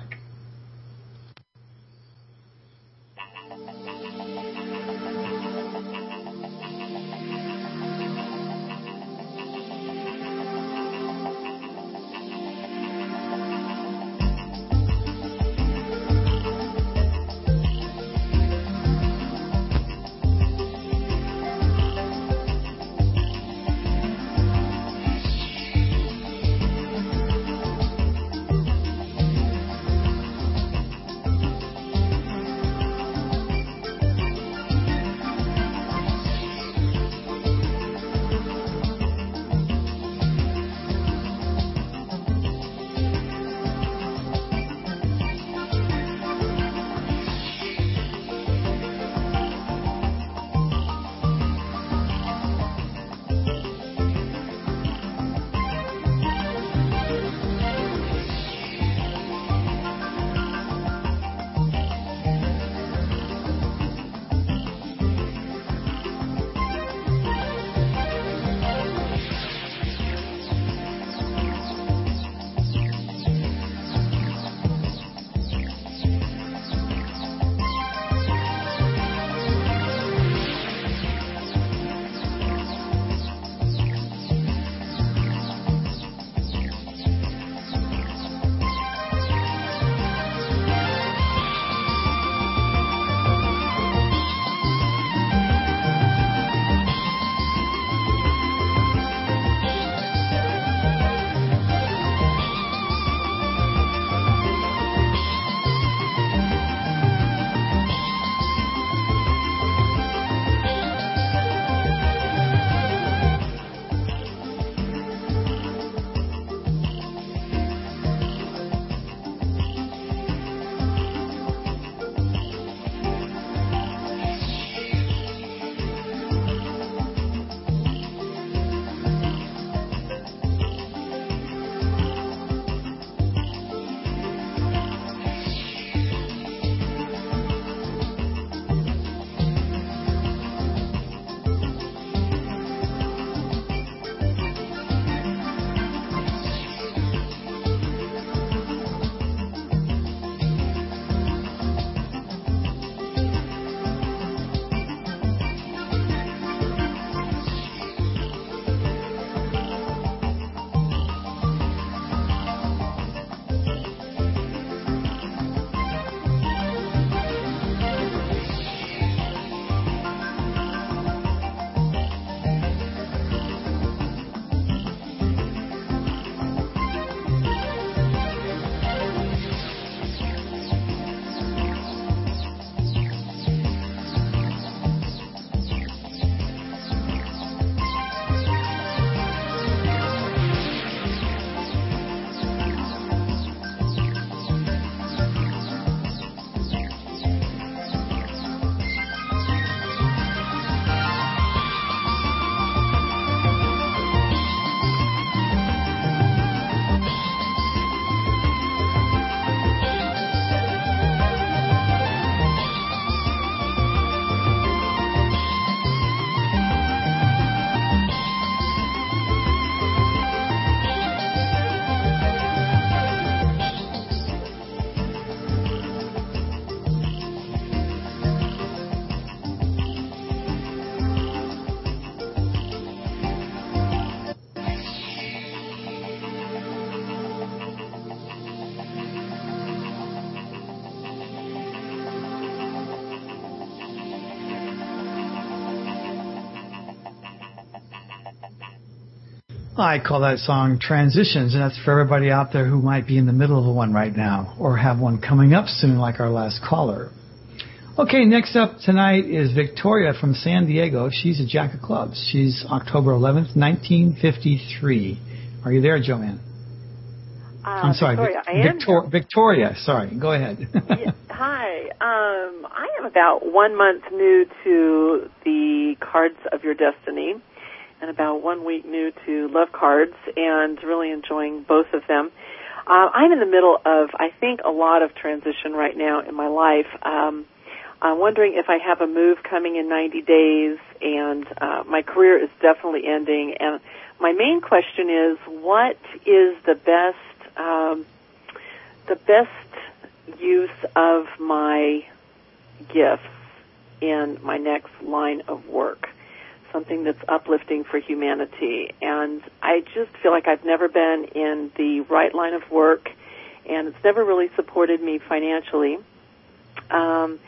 [SPEAKER 1] I call that song Transitions, and that's for everybody out there who might be in the middle of one right now or have one coming up soon like our last caller. Okay, next up tonight is Victoria from San Diego. She's a Jack of Clubs. She's October eleventh, nineteen fifty-three. Are you there, Joanne?
[SPEAKER 5] Uh,
[SPEAKER 1] I'm sorry,
[SPEAKER 5] Victoria.
[SPEAKER 1] Vic-
[SPEAKER 5] I am
[SPEAKER 1] Victor- Victoria. Sorry, go ahead.
[SPEAKER 5] yeah, hi. Um, I am about one month new to the Cards of Your Destiny, and about one week new to Love Cards, and really enjoying both of them. Uh, I'm in the middle of, I think, a lot of transition right now in my life. Um, I'm wondering if I have a move coming in ninety days, and uh, my career is definitely ending. And my main question is, what is the best um, the best use of my gifts in my next line of work? Something that's uplifting for humanity. And I just feel like I've never been in the right line of work, and it's never really supported me financially. Um,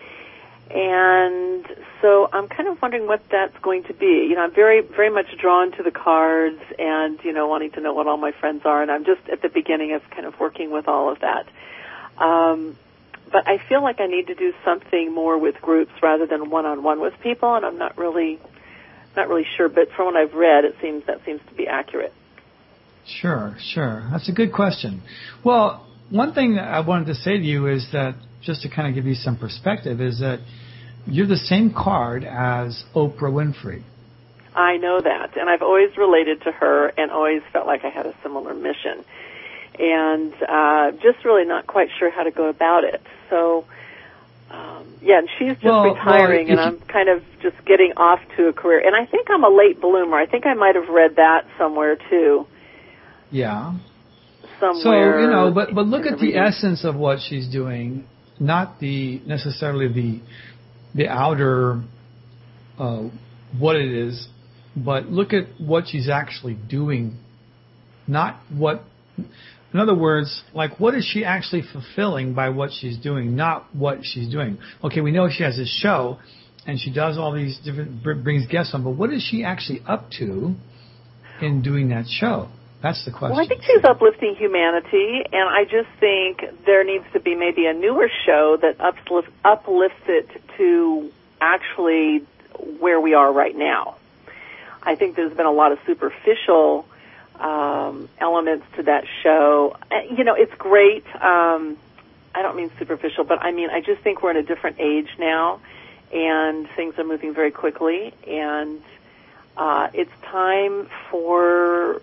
[SPEAKER 5] and so I'm kind of wondering what that's going to be. You know, I'm very, very much drawn to the cards and, you know, wanting to know what all my friends are, and I'm just at the beginning of kind of working with all of that. Um, but I feel like I need to do something more with groups rather than one-on-one with people, and I'm not really, not really sure. But from what I've read, it seems that seems to be accurate.
[SPEAKER 1] Sure, sure. That's a good question. Well, one thing that I wanted to say to you is that, just to kind of give you some perspective, is that you're the same card as Oprah Winfrey.
[SPEAKER 5] I know that, and I've always related to her and always felt like I had a similar mission. And uh, just really not quite sure how to go about it. So, um, yeah, and she's just
[SPEAKER 1] well,
[SPEAKER 5] retiring,
[SPEAKER 1] well,
[SPEAKER 5] and I'm kind of just getting off to a career. And I think I'm a late bloomer. I think I might have read that somewhere, too.
[SPEAKER 1] Yeah.
[SPEAKER 5] Somewhere.
[SPEAKER 1] So, you know, but, but look
[SPEAKER 5] the
[SPEAKER 1] at the
[SPEAKER 5] reading.
[SPEAKER 1] essence of what she's doing, not the necessarily the the outer uh, what it is, but look at what she's actually doing, not what... In other words, like, what is she actually fulfilling by what she's doing, not what she's doing? Okay, we know she has this show, and she does all these different, brings guests on, but what is she actually up to in doing that show? That's the question.
[SPEAKER 5] Well, I think she's uplifting humanity, and I just think there needs to be maybe a newer show that uplifts, uplifts it to actually where we are right now. I think there's been a lot of superficial Um, elements to that show. You know, it's great. Um, I don't mean superficial, but I mean, I just think we're in a different age now, and things are moving very quickly, and uh, it's time for,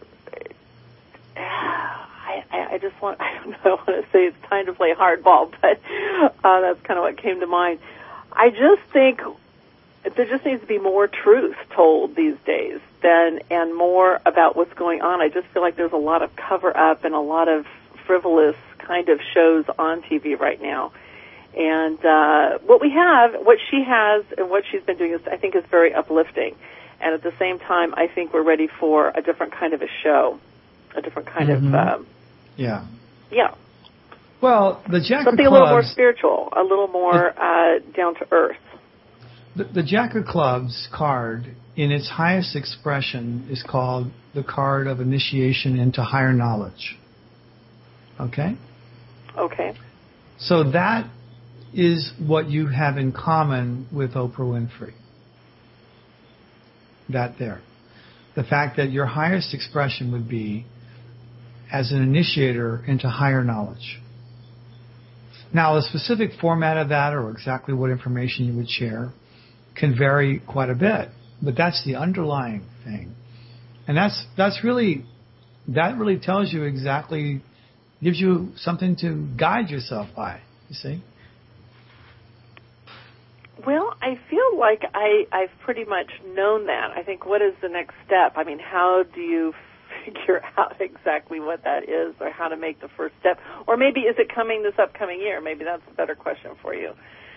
[SPEAKER 5] I, I just want, I don't know, I want to say it's time to play hardball, but uh, that's kind of what came to mind. I just think there just needs to be more truth told these days than, and more about what's going on. I just feel like there's a lot of cover-up and a lot of frivolous kind of shows on T V right now. And uh, what we have, what she has and what she's been doing, is, I think, is very uplifting. And at the same time, I think we're ready for a different kind of a show, a different kind
[SPEAKER 1] mm-hmm.
[SPEAKER 5] of, um,
[SPEAKER 1] yeah.
[SPEAKER 5] Yeah.
[SPEAKER 1] Well, the Jack
[SPEAKER 5] Something
[SPEAKER 1] of Clubs...
[SPEAKER 5] a little more spiritual, a little more uh, down to earth.
[SPEAKER 1] The, the Jack of Clubs card, in its highest expression, is called the card of initiation into higher knowledge. Okay?
[SPEAKER 5] Okay.
[SPEAKER 1] So that is what you have in common with Oprah Winfrey. That there. The fact that your highest expression would be as an initiator into higher knowledge. Now, the specific format of that, or exactly what information you would share, can vary quite a bit, but that's the underlying thing, and that's that's really that really tells you exactly, gives you something to guide yourself by. You see?
[SPEAKER 5] Well, I feel like I I've pretty much known that. I think, what is the next step? I mean, how do you figure out exactly what that is, or how to make the first step, or maybe is it coming this upcoming year? Maybe that's a better question for you.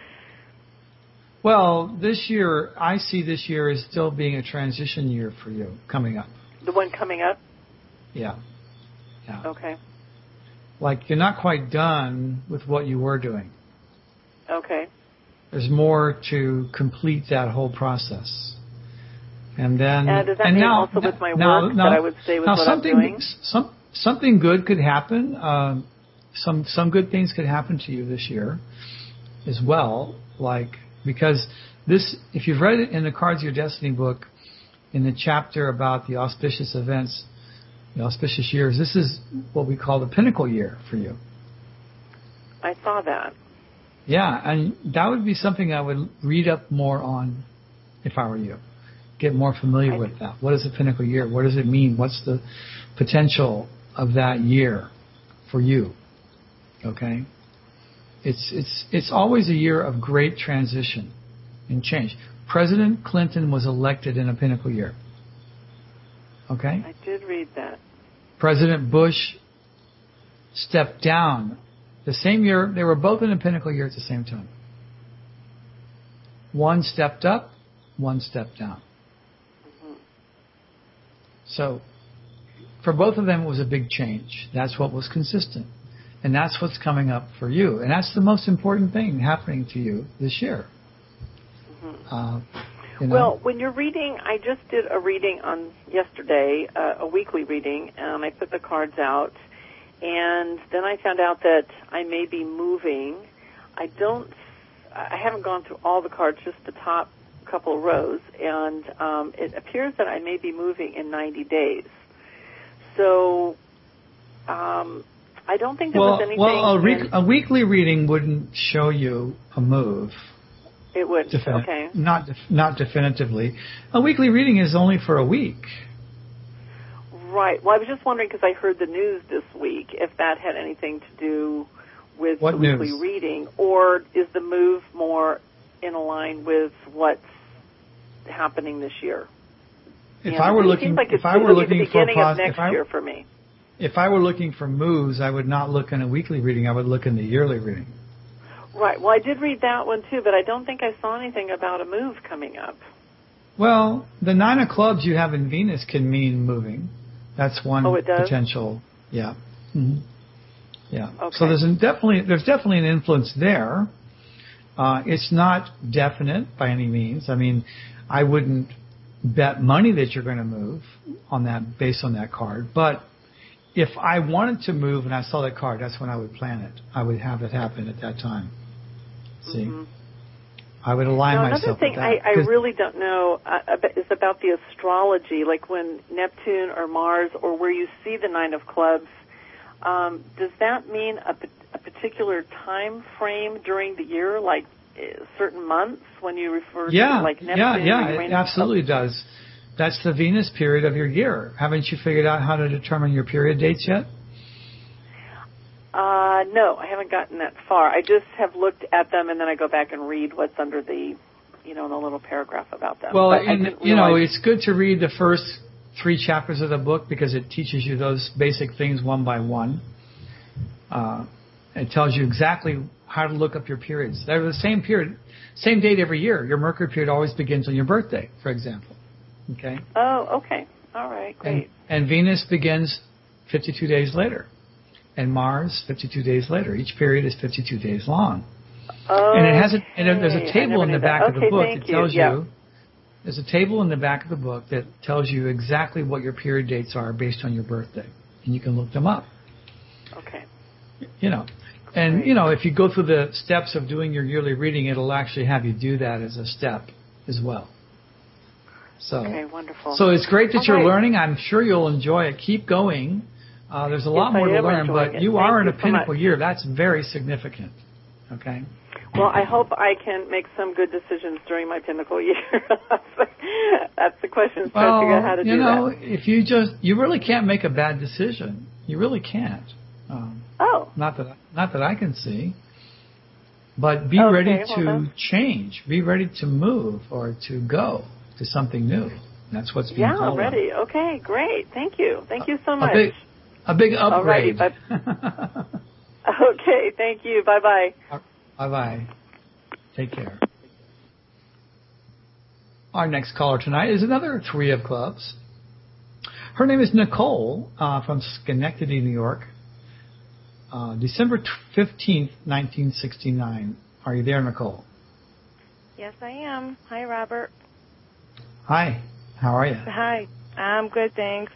[SPEAKER 1] Well, this year, I see this year as still being a transition year for you coming up.
[SPEAKER 5] The one coming up?
[SPEAKER 1] Yeah. Yeah.
[SPEAKER 5] Okay.
[SPEAKER 1] Like, you're not quite done with what you were doing.
[SPEAKER 5] Okay.
[SPEAKER 1] There's more to complete that whole process. And then,
[SPEAKER 5] and does that
[SPEAKER 1] and
[SPEAKER 5] mean
[SPEAKER 1] now,
[SPEAKER 5] also with my
[SPEAKER 1] now,
[SPEAKER 5] work
[SPEAKER 1] now,
[SPEAKER 5] that I would stay with
[SPEAKER 1] now
[SPEAKER 5] what
[SPEAKER 1] something,
[SPEAKER 5] I'm doing?
[SPEAKER 1] Some, something good could happen. Um, some some good things could happen to you this year as well. Like because this, if you've read it in the Cards of Your Destiny book, in the chapter about the auspicious events, the auspicious years, this is what we call the pinnacle year for you.
[SPEAKER 5] I saw that.
[SPEAKER 1] Yeah, and that would be something I would read up more on if I were you. Get more familiar with that. What is a pinnacle year? What does it mean? What's the potential of that year for you? Okay? It's it's it's always a year of great transition and change. President Clinton was elected in a pinnacle year. Okay?
[SPEAKER 5] I did read that.
[SPEAKER 1] President Bush stepped down the same year. They were both in a pinnacle year at the same time. One stepped up, one stepped down. Mm-hmm. So for both of them, it was a big change. That's what was consistent. And that's what's coming up for you. And that's the most important thing happening to you this year. Mm-hmm. Uh, you know?
[SPEAKER 5] Well, when you're reading, I just did a reading on yesterday, uh, a weekly reading, and I put the cards out. And then I found out that I may be moving. I don't, I haven't gone through all the cards, just the top couple of rows. And um, it appears that I may be moving in ninety days. So um, I don't think there
[SPEAKER 1] well,
[SPEAKER 5] was anything.
[SPEAKER 1] Well, a, re-
[SPEAKER 5] in,
[SPEAKER 1] a weekly reading wouldn't show you a move.
[SPEAKER 5] It would,
[SPEAKER 1] Defin-
[SPEAKER 5] okay.
[SPEAKER 1] Not, def- not definitively. A weekly reading is only for a week.
[SPEAKER 5] Right. Well, I was just wondering because I heard the news this week if that had anything to do with
[SPEAKER 1] what
[SPEAKER 5] the
[SPEAKER 1] news?
[SPEAKER 5] weekly reading, or is the move more in line with what's happening this year?
[SPEAKER 1] If
[SPEAKER 5] you know,
[SPEAKER 1] I were
[SPEAKER 5] it
[SPEAKER 1] looking,
[SPEAKER 5] seems like
[SPEAKER 1] if
[SPEAKER 5] it's
[SPEAKER 1] I were
[SPEAKER 5] the
[SPEAKER 1] looking for
[SPEAKER 5] beginning
[SPEAKER 1] pos-
[SPEAKER 5] of next
[SPEAKER 1] if I,
[SPEAKER 5] year for me.
[SPEAKER 1] If I were looking for moves, I would not look in a weekly reading. I would look in the yearly reading.
[SPEAKER 5] Right. Well, I did read that one too, but I don't think I saw anything about a move coming up.
[SPEAKER 1] Well, the nine of clubs you have in Venus can mean moving. That's one
[SPEAKER 5] oh, it does?
[SPEAKER 1] potential. Yeah. Mm-hmm. Yeah.
[SPEAKER 5] Okay.
[SPEAKER 1] So there's definitely there's definitely an influence there. Uh, it's not definite by any means. I mean, I wouldn't bet money that you're going to move on that based on that card. But if I wanted to move and I saw that card, that's when I would plan it. I would have it happen at that time. See, mm-hmm. I would align
[SPEAKER 5] now,
[SPEAKER 1] myself
[SPEAKER 5] another thing
[SPEAKER 1] with that.
[SPEAKER 5] I, I really don't know uh, is about the astrology, like when Neptune or Mars or where you see the Nine of Clubs. Um, does that mean a, a particular time frame during the year, like uh, certain months when you refer
[SPEAKER 1] yeah,
[SPEAKER 5] to like Neptune?
[SPEAKER 1] Yeah, yeah,
[SPEAKER 5] or
[SPEAKER 1] it absolutely does. That's the Venus period of your year. Haven't you figured out how to determine your period dates yet?
[SPEAKER 5] Uh, no, I haven't gotten that far. I just have looked at them and then I go back and read what's under the, you know, the little paragraph about them.
[SPEAKER 1] Well,
[SPEAKER 5] but
[SPEAKER 1] and, you know, it's good to read the first three chapters of the book because it teaches you those basic things one by one. Uh, it tells you exactly how to look up your periods. They're the same period, same date every year. Your Mercury period always begins on your birthday, for example. Okay?
[SPEAKER 5] Oh, okay. All right, great.
[SPEAKER 1] And, and Venus begins fifty-two days later. And Mars, fifty-two days later. Each period is fifty-two days long.
[SPEAKER 5] Oh,
[SPEAKER 1] and it has a, and there's a table in the back
[SPEAKER 5] that.
[SPEAKER 1] of the
[SPEAKER 5] okay,
[SPEAKER 1] book
[SPEAKER 5] that
[SPEAKER 1] that tells
[SPEAKER 5] you, yeah.
[SPEAKER 1] you, there's a table in the back of the book that tells you exactly what your period dates are based on your birthday. And you can look them up.
[SPEAKER 5] Okay.
[SPEAKER 1] You know, and, Great. you know, if you go through the steps of doing your yearly reading, it'll actually have you do that as a step as well. So,
[SPEAKER 5] okay, wonderful.
[SPEAKER 1] So it's great that
[SPEAKER 5] All
[SPEAKER 1] you're
[SPEAKER 5] right.
[SPEAKER 1] learning. I'm sure you'll enjoy it. Keep going. Uh, there's a lot
[SPEAKER 5] yes,
[SPEAKER 1] more to learn, but
[SPEAKER 5] it.
[SPEAKER 1] you
[SPEAKER 5] Thank
[SPEAKER 1] are in
[SPEAKER 5] you
[SPEAKER 1] a
[SPEAKER 5] so
[SPEAKER 1] pinnacle
[SPEAKER 5] much.
[SPEAKER 1] year. That's very significant. Okay.
[SPEAKER 5] Well, I hope I can make some good decisions during my pinnacle year. That's the question.
[SPEAKER 1] Well,
[SPEAKER 5] trying to figure out how to
[SPEAKER 1] you
[SPEAKER 5] do
[SPEAKER 1] know,
[SPEAKER 5] that.
[SPEAKER 1] if you just, you really can't make a bad decision. You really can't. Um,
[SPEAKER 5] oh.
[SPEAKER 1] Not that, not that I can see. But be
[SPEAKER 5] okay,
[SPEAKER 1] ready
[SPEAKER 5] well
[SPEAKER 1] to
[SPEAKER 5] then.
[SPEAKER 1] change. Be ready to move or to go to something new. That's what's being
[SPEAKER 5] yeah,
[SPEAKER 1] called
[SPEAKER 5] ready. On. Okay, great. Thank you. Thank you so much.
[SPEAKER 1] A big, a big upgrade.
[SPEAKER 5] Alrighty, but, okay, thank you. Bye-bye.
[SPEAKER 1] Bye-bye. Take care. Our next caller tonight is another three of clubs. Her name is Nicole uh, from Schenectady, New York. Uh, December fifteenth, nineteen sixty-nine. Are you there, Nicole?
[SPEAKER 6] Yes, I am. Hi, Robert.
[SPEAKER 1] Hi. How are you?
[SPEAKER 6] Hi. I'm good, thanks.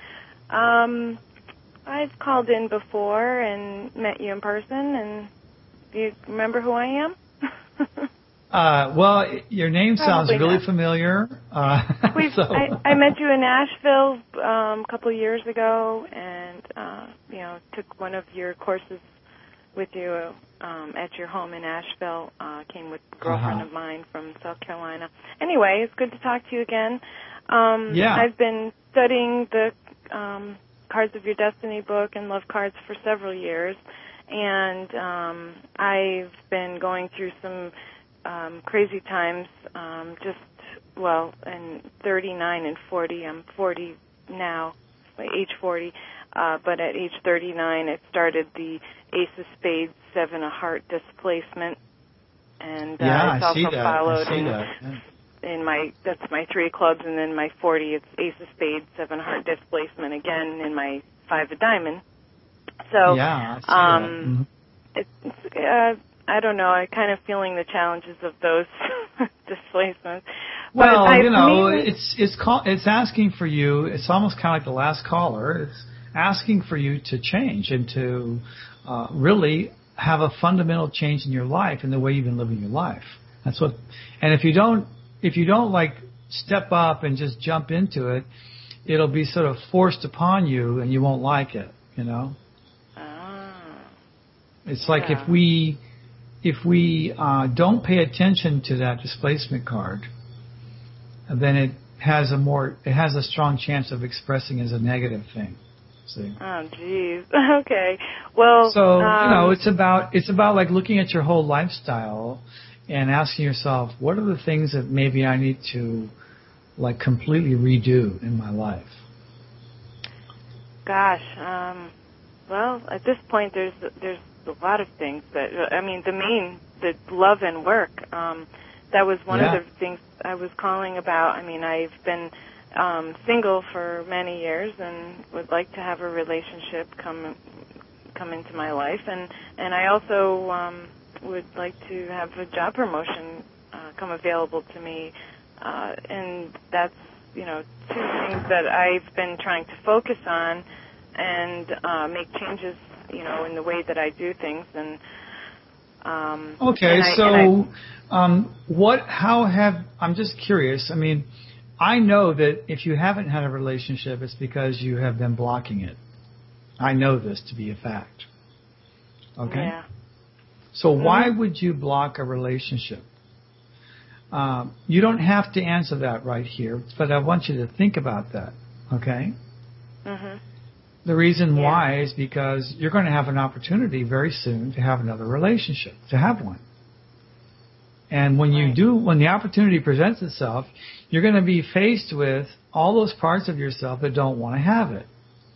[SPEAKER 6] Um, I've called in before and met you in person, and do you remember who I am?
[SPEAKER 1] Uh, well, your name sounds
[SPEAKER 6] Probably
[SPEAKER 1] really
[SPEAKER 6] not.
[SPEAKER 1] familiar. Uh,
[SPEAKER 6] We've,
[SPEAKER 1] so.
[SPEAKER 6] I, I met you in Nashville um, a couple of years ago, and uh, you know, took one of your courses with you um, at your home in Asheville. Uh, came with a girlfriend
[SPEAKER 1] Uh-huh.
[SPEAKER 6] of mine from South Carolina. Anyway, it's good to talk to you again. Um,
[SPEAKER 1] Yeah.
[SPEAKER 6] I've been studying the um, Cards of Your Destiny book and Love Cards for several years, and um, I've been going through some um, crazy times. Um, just well, in thirty-nine and forty. I'm forty now, age forty. Uh, but at age thirty-nine, it started the Ace of Spades, Seven of Heart displacement, and uh,
[SPEAKER 1] Yeah,
[SPEAKER 6] it's
[SPEAKER 1] I
[SPEAKER 6] also
[SPEAKER 1] see that.
[SPEAKER 6] followed
[SPEAKER 1] I see
[SPEAKER 6] in,
[SPEAKER 1] that. Yeah.
[SPEAKER 6] in my that's my three of clubs, and then my forty, it's Ace of Spades, Seven of Heart displacement again in my Five of Diamond. So,
[SPEAKER 1] Yeah, I see
[SPEAKER 6] um,
[SPEAKER 1] that. Mhm.
[SPEAKER 6] it's uh, I don't know. I'm kind of feeling the challenges of those displacements.
[SPEAKER 1] Well,
[SPEAKER 6] but
[SPEAKER 1] you know,
[SPEAKER 6] mainly,
[SPEAKER 1] it's it's call, it's asking for you. It's almost kind of like the last caller. It's asking for you to change and to uh, really have a fundamental change in your life and the way you've been living your life. That's what. And if you don't, if you don't like step up and just jump into it, it'll be sort of forced upon you, and you won't like it. You know.
[SPEAKER 6] ah,
[SPEAKER 1] It's like
[SPEAKER 6] yeah.
[SPEAKER 1] if we if we uh, don't pay attention to that displacement card, then it has a more it has a strong chance of expressing as a negative thing. See.
[SPEAKER 6] Oh, geez. Okay. Well,
[SPEAKER 1] So
[SPEAKER 6] um,
[SPEAKER 1] you know, it's about it's about like looking at your whole lifestyle and asking yourself, what are the things that maybe I need to like completely redo in my life?
[SPEAKER 6] gosh. Um, well, at this point, there's there's a lot of things that I mean. The main, the love and work. Um, that was one
[SPEAKER 1] Yeah.
[SPEAKER 6] of the things I was calling about. I mean, I've been um, single for many years and would like to have a relationship come come into my life, and and I also um, would like to have a job promotion uh, come available to me, uh, and that's you know two things that I've been trying to focus on and uh, make changes you know in the way that I do things and. Um,
[SPEAKER 1] Okay,
[SPEAKER 6] and I,
[SPEAKER 1] so
[SPEAKER 6] and
[SPEAKER 1] um, what? How have? I'm just curious. I mean, I know that if you haven't had a relationship, it's because you have been blocking it. I know this to be a fact. Okay.
[SPEAKER 6] Yeah.
[SPEAKER 1] So why
[SPEAKER 6] Mhm.
[SPEAKER 1] would you block a relationship? Um, you don't have to answer that right here, but I want you to think about that. Okay.
[SPEAKER 6] Mhm.
[SPEAKER 1] The reason
[SPEAKER 6] Yeah.
[SPEAKER 1] why is because you're going to have an opportunity very soon to have another relationship, to have one. And when you
[SPEAKER 6] Right.
[SPEAKER 1] do, when the opportunity presents itself, you're going to be faced with all those parts of yourself that don't want to have it.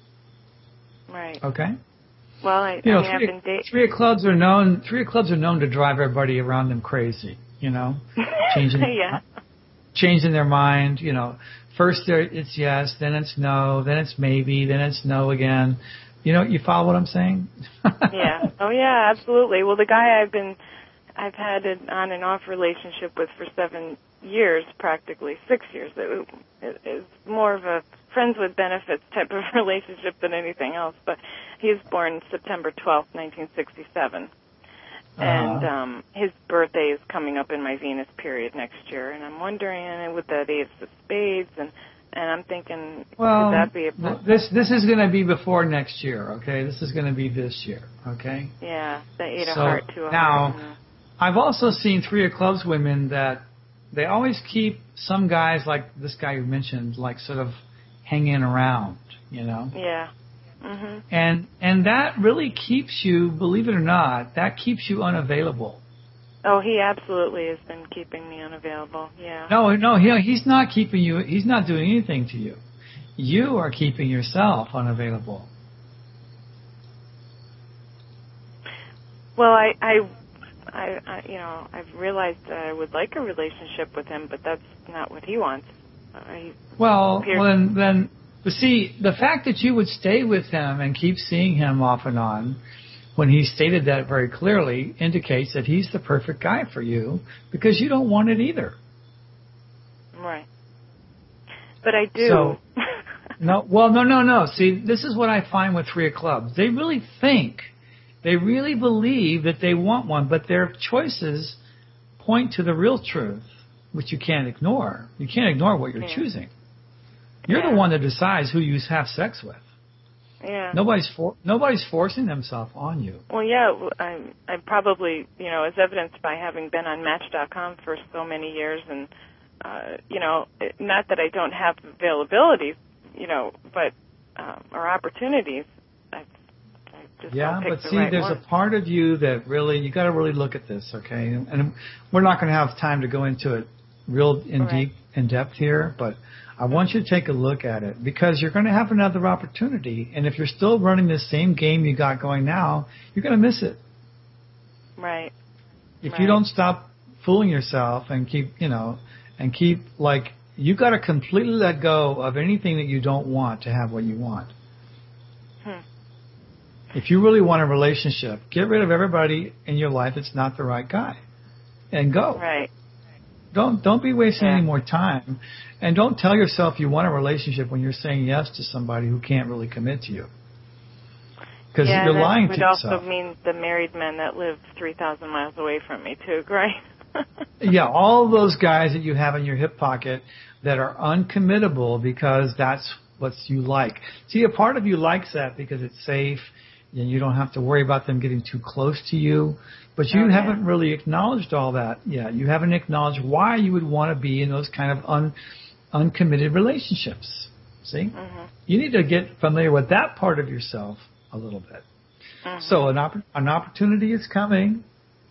[SPEAKER 6] Right.
[SPEAKER 1] Okay?
[SPEAKER 6] Well, I,
[SPEAKER 1] You know,
[SPEAKER 6] I mean, I've
[SPEAKER 1] three,
[SPEAKER 6] been dating.
[SPEAKER 1] three of clubs are known. Three of clubs are known to drive everybody around them crazy. You know, changing,
[SPEAKER 6] yeah.
[SPEAKER 1] changing their mind. You know, first there it's yes, then it's no, then it's maybe, then it's no again. You know, you follow what I'm saying?
[SPEAKER 6] Yeah. Oh, yeah. Absolutely. Well, the guy I've been, I've had an on and off relationship with for seven years, practically six years. It, it, it's more of a friends with benefits type of relationship than anything else. But he was born September twelfth, nineteen sixty-seven.
[SPEAKER 1] Uh-huh.
[SPEAKER 6] And um, his birthday is coming up in my Venus period next year, and I'm wondering, and with that Ace of Spades, and and I'm thinking,
[SPEAKER 1] Well,
[SPEAKER 6] could that be a
[SPEAKER 1] th- this this is going to be before next year, okay? This is going to be this year, okay?
[SPEAKER 6] yeah, the Eight of
[SPEAKER 1] So
[SPEAKER 6] Heart, Two of
[SPEAKER 1] now,
[SPEAKER 6] Heart.
[SPEAKER 1] I've also seen Three of Clubs women that they always keep some guys like this guy you mentioned, like sort of hanging around, you know?
[SPEAKER 6] Yeah. Mhm.
[SPEAKER 1] And and that really keeps you, believe it or not, that keeps you unavailable.
[SPEAKER 6] Oh, he absolutely has been keeping me unavailable. Yeah.
[SPEAKER 1] No, no, he, he's not keeping you. He's not doing anything to you. You are keeping yourself unavailable.
[SPEAKER 6] Well, I, I, I, I, you know, I've realized that I would like a relationship with him, but that's not what he wants. Uh, he
[SPEAKER 1] Well,
[SPEAKER 6] appears-
[SPEAKER 1] well, then, then, but see, the fact that you would stay with him and keep seeing him off and on, when he stated that very clearly, indicates that he's the perfect guy for you because you don't want it either.
[SPEAKER 6] Right. But I do.
[SPEAKER 1] So, no, well, no, no, no. See, this is what I find with Three of Clubs. They really think, they really believe that they want one, but their choices point to the real truth, which you can't ignore. You can't ignore what you're
[SPEAKER 6] yeah.
[SPEAKER 1] choosing. You're
[SPEAKER 6] yeah.
[SPEAKER 1] the one that decides who you have sex with.
[SPEAKER 6] Yeah.
[SPEAKER 1] Nobody's for, nobody's forcing themselves on you.
[SPEAKER 6] Well, yeah, I I probably, you know, as evidenced by having been on Match dot com for so many years, and uh, you know, it, not that I don't have availability, you know, but um, or opportunities. I, I just
[SPEAKER 1] Yeah,
[SPEAKER 6] don't pick
[SPEAKER 1] but
[SPEAKER 6] the
[SPEAKER 1] see,
[SPEAKER 6] right
[SPEAKER 1] there's
[SPEAKER 6] one.
[SPEAKER 1] a part of you that really you got to really look at this, okay? And, and we're not going to have time to go into it real in
[SPEAKER 6] right.
[SPEAKER 1] deep in depth here, but I want you to take a look at it because you're going to have another opportunity. And if you're still running the same game you got going now, you're going to miss it.
[SPEAKER 6] Right.
[SPEAKER 1] If
[SPEAKER 6] right.
[SPEAKER 1] you don't stop fooling yourself and keep, you know, and keep like, you got to completely let go of anything that you don't want to have what you want.
[SPEAKER 6] Hmm.
[SPEAKER 1] If you really want a relationship, get rid of everybody in your life that's not the right guy and go.
[SPEAKER 6] Right.
[SPEAKER 1] Don't don't be wasting
[SPEAKER 6] yeah.
[SPEAKER 1] any more time, and don't tell yourself you want a relationship when you're saying yes to somebody who can't really commit to you. Because
[SPEAKER 6] yeah,
[SPEAKER 1] you're lying to yourself.
[SPEAKER 6] That would also mean the married men that live three thousand miles away from me too, right?
[SPEAKER 1] Yeah, all those guys that you have in your hip pocket that are uncommittable because that's what you like. See, a part of you likes that because it's safe and you don't have to worry about them getting too close to you. But you
[SPEAKER 6] oh,
[SPEAKER 1] haven't
[SPEAKER 6] yeah.
[SPEAKER 1] really acknowledged all that yet. You haven't acknowledged why you would want to be in those kind of un, uncommitted relationships. See?
[SPEAKER 6] Mm-hmm.
[SPEAKER 1] You need to get familiar with that part of yourself a little bit.
[SPEAKER 6] Mm-hmm.
[SPEAKER 1] So an, opp- an opportunity is coming.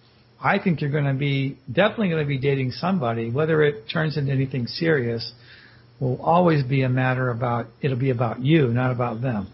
[SPEAKER 1] I think you're going to be definitely going to be dating somebody. Whether it turns into anything serious will always be a matter about, it'll be about you, not about them.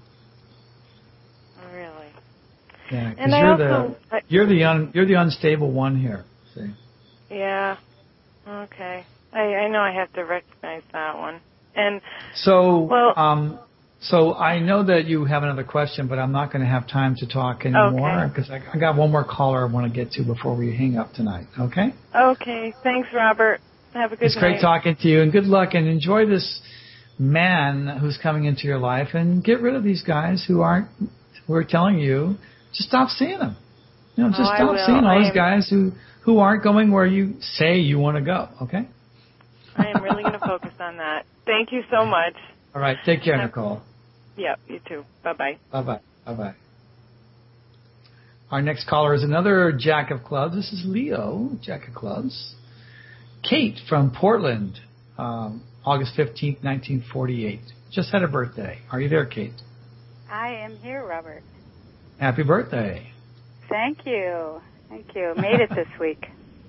[SPEAKER 6] Really?
[SPEAKER 1] Yeah, because
[SPEAKER 6] And I
[SPEAKER 1] you're
[SPEAKER 6] also,
[SPEAKER 1] the
[SPEAKER 6] I,
[SPEAKER 1] you're the un, you're the unstable one here. See?
[SPEAKER 6] Yeah. Okay. I, I know I have to recognize that one. And
[SPEAKER 1] so,
[SPEAKER 6] well,
[SPEAKER 1] um, so I know that you have another question, but I'm not going to have time to talk anymore because
[SPEAKER 6] okay.
[SPEAKER 1] I, I got one more caller I want to get to before we hang up tonight. Okay?
[SPEAKER 6] Okay. Thanks, Robert. Have a good
[SPEAKER 1] it's
[SPEAKER 6] night.
[SPEAKER 1] It's great talking to you, and good luck, and enjoy this man who's coming into your life, and get rid of these guys who aren't who are telling you. Just stop seeing them. You know, just
[SPEAKER 6] oh,
[SPEAKER 1] stop seeing all
[SPEAKER 6] I
[SPEAKER 1] these
[SPEAKER 6] am,
[SPEAKER 1] guys who, who aren't going where you say you want to go, okay?
[SPEAKER 6] I am really going to focus on that. Thank you so much.
[SPEAKER 1] All right. Take care,
[SPEAKER 6] Have,
[SPEAKER 1] Nicole.
[SPEAKER 6] Yep, you too. Bye-bye.
[SPEAKER 1] Bye-bye. Bye-bye. Our next caller is another Jack of Clubs. This is Leo, Jack of Clubs. Kate from Portland, um, August fifteenth, nineteen forty-eight. Just had a birthday. Are you there, Kate?
[SPEAKER 7] I am here, Robert.
[SPEAKER 1] Happy birthday.
[SPEAKER 7] Thank you. Thank you. Made it this week.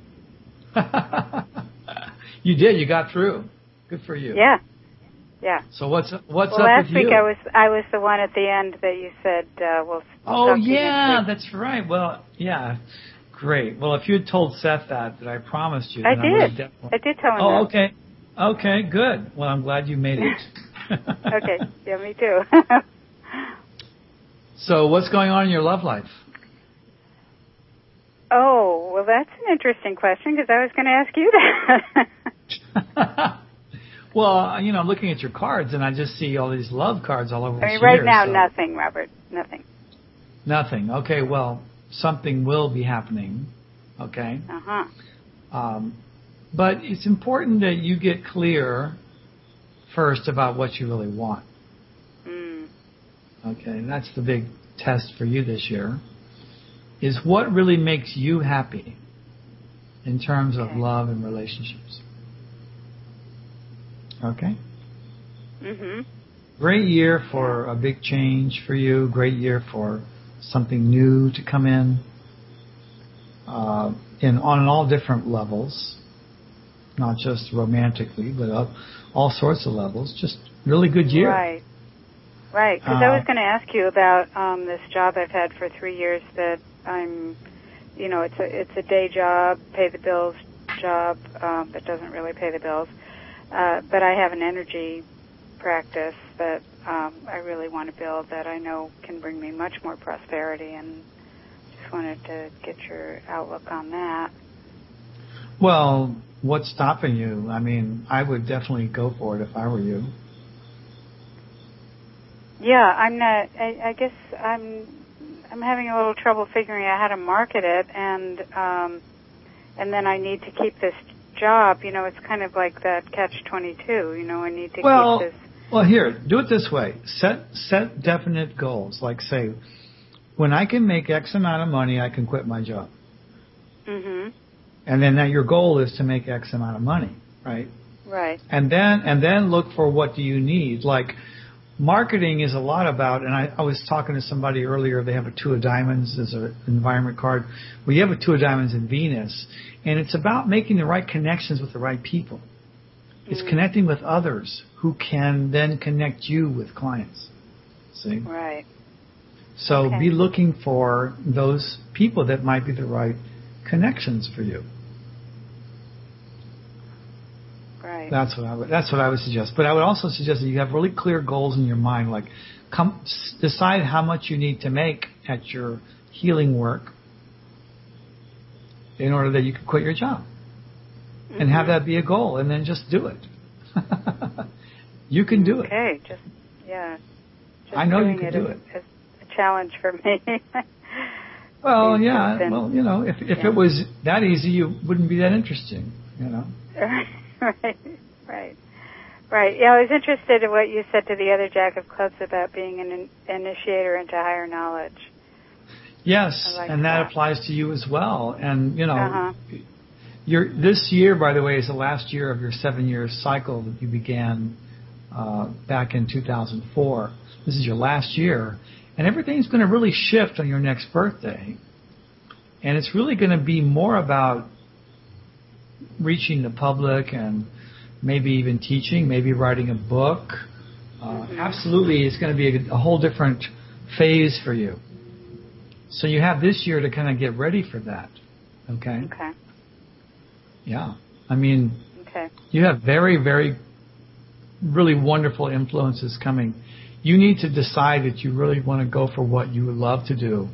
[SPEAKER 1] You did. You got through. Good for you.
[SPEAKER 7] Yeah. Yeah.
[SPEAKER 1] So what's what's
[SPEAKER 7] well,
[SPEAKER 1] up
[SPEAKER 7] last
[SPEAKER 1] with you?
[SPEAKER 7] week I was I was the one at the end that you said uh, we'll.
[SPEAKER 1] Oh
[SPEAKER 7] talk to you
[SPEAKER 1] yeah,
[SPEAKER 7] next week.
[SPEAKER 1] that's right. Well, yeah, great. Well, if you had told Seth that that I promised you,
[SPEAKER 7] I
[SPEAKER 1] then I,
[SPEAKER 7] did.
[SPEAKER 1] definitely...
[SPEAKER 7] I did tell him.
[SPEAKER 1] Oh,
[SPEAKER 7] that.
[SPEAKER 1] okay. Okay, good. Well, I'm glad you made it.
[SPEAKER 7] Okay. Yeah, me too.
[SPEAKER 1] So, what's going on in your love life?
[SPEAKER 7] Oh, well, that's an interesting question because I was going to ask you that.
[SPEAKER 1] Well, you know, I'm looking at your cards and I just see all these love cards all over.
[SPEAKER 7] I mean,
[SPEAKER 1] this
[SPEAKER 7] right
[SPEAKER 1] year,
[SPEAKER 7] now,
[SPEAKER 1] so.
[SPEAKER 7] nothing, Robert. Nothing.
[SPEAKER 1] Nothing. Okay. Well, something will be happening. Okay.
[SPEAKER 7] Uh huh.
[SPEAKER 1] Um, but it's important that you get clear first about what you really want.
[SPEAKER 7] Mm.
[SPEAKER 1] Okay, and that's the big test for you this year, is what really makes you happy in terms of
[SPEAKER 7] Okay.
[SPEAKER 1] love and relationships. Okay?
[SPEAKER 7] Mm-hmm.
[SPEAKER 1] Great year for a big change for you. Great year for something new to come in, uh, in on all different levels, not just romantically, but uh, all sorts of levels. Just really good year.
[SPEAKER 7] Right. Right, because
[SPEAKER 1] Uh,
[SPEAKER 7] I was going to ask you about um, this job I've had for three years that I'm, you know, it's a it's a day job, pay the bills job um, that doesn't really pay the bills, uh, but I have an energy practice that um, I really want to build that I know can bring me much more prosperity, and just wanted to get your outlook on that.
[SPEAKER 1] Well, what's stopping you? I mean, I would definitely go for it if I were you.
[SPEAKER 7] Yeah, I'm not. I, I guess I'm. I'm having a little trouble figuring out how to market it, and um, and then I need to keep this job. You know, it's kind of like that catch twenty-two. You know, I need to
[SPEAKER 1] well,
[SPEAKER 7] keep this.
[SPEAKER 1] Well, here, do it this way. Set set definite goals. Like, say, when I can make X amount of money, I can quit my job.
[SPEAKER 7] Mm-hmm.
[SPEAKER 1] And then that your goal is to make X amount of money, right?
[SPEAKER 7] Right.
[SPEAKER 1] And then and then look for what do you need. Like, marketing is a lot about, and I, I was talking to somebody earlier, they have a two of diamonds as an environment card. Well, you have a two of diamonds in Venus, and it's about making the right connections with the right people. It's mm-hmm. connecting with others who can then connect you with clients. See?
[SPEAKER 7] Right.
[SPEAKER 1] So
[SPEAKER 7] okay.
[SPEAKER 1] be looking for those people that might be the right connections for you.
[SPEAKER 7] Right.
[SPEAKER 1] That's what I would. That's what I would suggest. But I would also suggest that you have really clear goals in your mind. Like, come decide how much you need to make at your healing work in order that you can quit your job, mm-hmm. and have that be a goal, and then just do it. You can do it.
[SPEAKER 7] Okay. Just yeah. Just
[SPEAKER 1] I know you
[SPEAKER 7] doing
[SPEAKER 1] can
[SPEAKER 7] it
[SPEAKER 1] do
[SPEAKER 7] is,
[SPEAKER 1] it.
[SPEAKER 7] Is a challenge for me.
[SPEAKER 1] Well, yeah.
[SPEAKER 7] Been,
[SPEAKER 1] well, you know, if if
[SPEAKER 7] yeah.
[SPEAKER 1] it was that easy, you wouldn't be that interesting. You know.
[SPEAKER 7] Right, right, right. Yeah, I was interested in what you said to the other Jack of Clubs about being an in- initiator into higher knowledge.
[SPEAKER 1] Yes,
[SPEAKER 7] like
[SPEAKER 1] and that,
[SPEAKER 7] that
[SPEAKER 1] applies to you as well. And, you know,
[SPEAKER 7] uh-huh.
[SPEAKER 1] your this year, by the way, is the last year of your seven-year cycle that you began uh, back in two thousand four. This is your last year. And everything's going to really shift on your next birthday. And it's really going to be more about reaching the public and maybe even teaching, maybe writing a book. Uh, mm-hmm. Absolutely, it's going to be a, a whole different phase for you. So you have this year to kind of get ready for that. Okay?
[SPEAKER 7] Okay.
[SPEAKER 1] Yeah. I mean,
[SPEAKER 7] okay.
[SPEAKER 1] You have very, very, really wonderful influences coming. You need to decide that you really want to go for what you would love to do,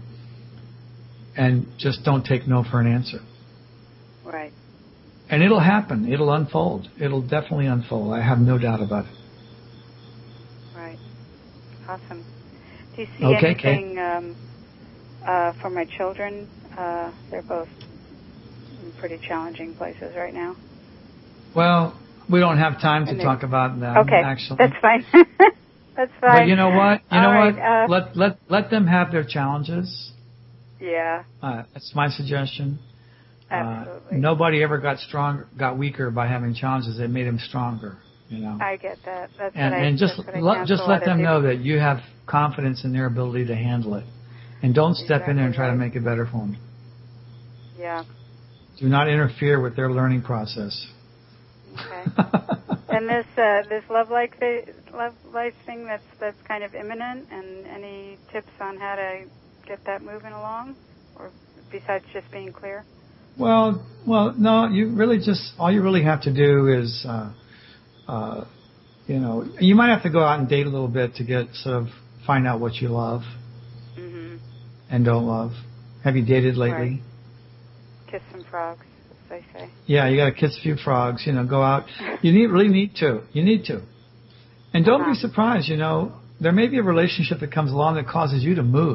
[SPEAKER 1] and just don't take no for an answer.
[SPEAKER 7] Right.
[SPEAKER 1] And it'll happen. It'll unfold. It'll definitely unfold. I have no doubt about it.
[SPEAKER 7] Right. Awesome. Do you see
[SPEAKER 1] okay,
[SPEAKER 7] anything um, uh, for my children? Uh, they're both in pretty challenging places right now.
[SPEAKER 1] Well, we don't have time to
[SPEAKER 7] and
[SPEAKER 1] talk about them,
[SPEAKER 7] okay,
[SPEAKER 1] actually.
[SPEAKER 7] that's fine. That's fine.
[SPEAKER 1] But you know what? You
[SPEAKER 7] All
[SPEAKER 1] know
[SPEAKER 7] right,
[SPEAKER 1] what?
[SPEAKER 7] uh,
[SPEAKER 1] let let let them have their challenges.
[SPEAKER 7] Yeah.
[SPEAKER 1] Uh, that's my suggestion.
[SPEAKER 7] Absolutely.
[SPEAKER 1] Uh, nobody ever got strong, got weaker by having challenges. It made them stronger. You know.
[SPEAKER 7] I get that. That's
[SPEAKER 1] and
[SPEAKER 7] what I,
[SPEAKER 1] and just
[SPEAKER 7] that's what I
[SPEAKER 1] let, just let them
[SPEAKER 7] do.
[SPEAKER 1] know that you have confidence in their ability to handle it, and don't step
[SPEAKER 7] exactly
[SPEAKER 1] in there and try
[SPEAKER 7] right.
[SPEAKER 1] to make it better for them.
[SPEAKER 7] Yeah.
[SPEAKER 1] Do not interfere with their learning process.
[SPEAKER 7] Okay. And this uh, this love life love life thing that's that's kind of imminent. And any tips on how to get that moving along, or besides just being clear?
[SPEAKER 1] Well, well, no. You really just all you really have to do is, uh, uh, you know, you might have to go out and date a little bit to get sort of find out what you love
[SPEAKER 7] mm-hmm.
[SPEAKER 1] and don't love. Have you dated lately?
[SPEAKER 7] Right. Kiss some frogs, as they say.
[SPEAKER 1] Yeah, you got to kiss a few frogs. You know, go out. You need really need to. You need to. And don't
[SPEAKER 7] uh-huh.
[SPEAKER 1] be surprised. You know, there may be a relationship that comes along that causes you to move.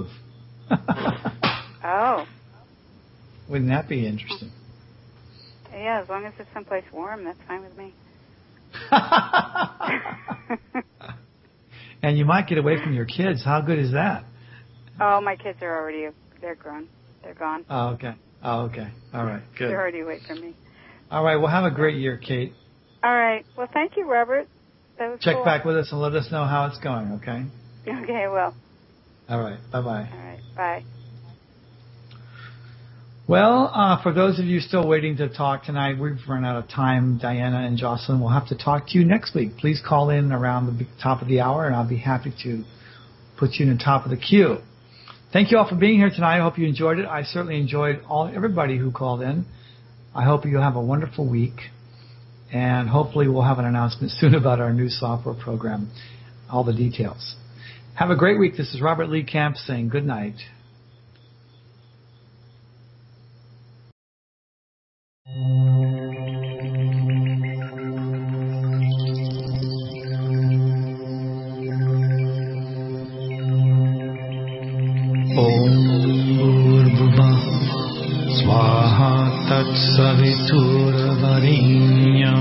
[SPEAKER 7] Oh.
[SPEAKER 1] Wouldn't that be interesting?
[SPEAKER 7] Yeah, as long as it's someplace warm, that's fine with me.
[SPEAKER 1] And you might get away from your kids. How good is that?
[SPEAKER 7] Oh, my kids are already, they're grown. They're gone.
[SPEAKER 1] Oh, okay. Oh, okay. All right. Good.
[SPEAKER 7] They're already away from me.
[SPEAKER 1] All right. Well, have a great year, Kate.
[SPEAKER 7] All right. Well, thank you, Robert. That was
[SPEAKER 1] Check
[SPEAKER 7] cool.
[SPEAKER 1] back with us and let us know how it's going, okay?
[SPEAKER 7] Okay, well.
[SPEAKER 1] All right. Bye-bye.
[SPEAKER 7] All right. Bye.
[SPEAKER 1] Well, uh, for those of you still waiting to talk tonight, we've run out of time. Diana and Jocelyn will have to talk to you next week. Please call in around the top of the hour, and I'll be happy to put you in the top of the queue. Thank you all for being here tonight. I hope you enjoyed it. I certainly enjoyed all everybody who called in. I hope you have a wonderful week, and hopefully we'll have an announcement soon about our new software program, all the details. Have a great week. This is Robert Lee Camp saying good night. Thank you.
[SPEAKER 8] तत्सवितुर्वरेण्यं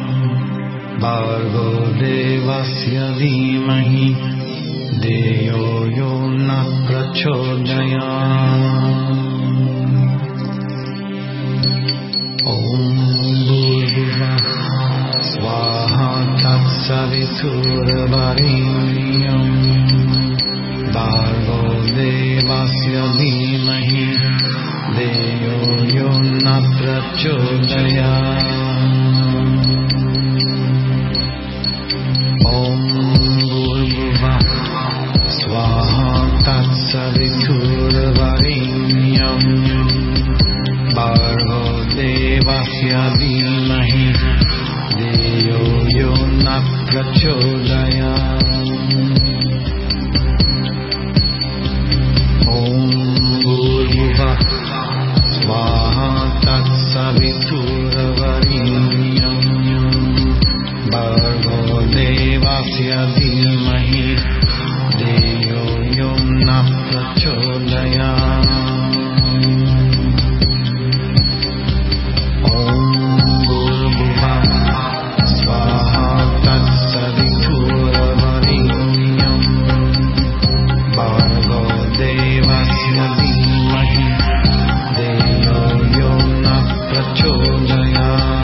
[SPEAKER 8] भर्गो देवस्य धीमहि धियो यो न प्रचोदयात्। ॐ भूर्भुवः स्वाहा तत्सवितुर्वरेण्यं भर्गो देवस्य धीमहि धियो यो न प्रचोदयात्। ॐ भूर्भुवः स्वाहा तत्सवितुर्वरेण्यं भर्गो देवस्य धीमहि धियो यो न प्रचोदयात्। ॐ भूर्भुवः स्वाहा तत्सवितुर्वरेण्यं भर्गो देवस्य धीमहि धियो यो न प्रचोदयात्। ॐ भूर्भुवः स्वाहा तत्सवितुर्वरेण्यं भर्गो देवस्य धीमहि धियो यो न प्रचोदयात्।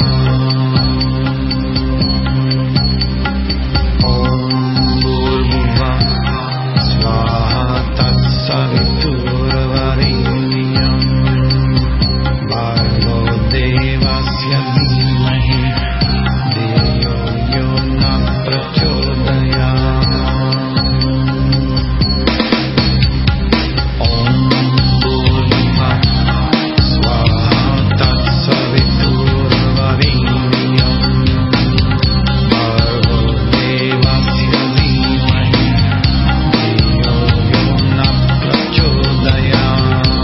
[SPEAKER 8] ॐ भूर्भुवः स्वाहा तत्सवितुर्वरेण्यं भर्गो देवस्य धीमहि धियो यो न प्रचोदयात्। ॐ भूर्भुवः स्वाहा तत्सवितुर्वरेण्यं भर्गो देवस्य धीमहि धियो यो न प्रचोदयात्।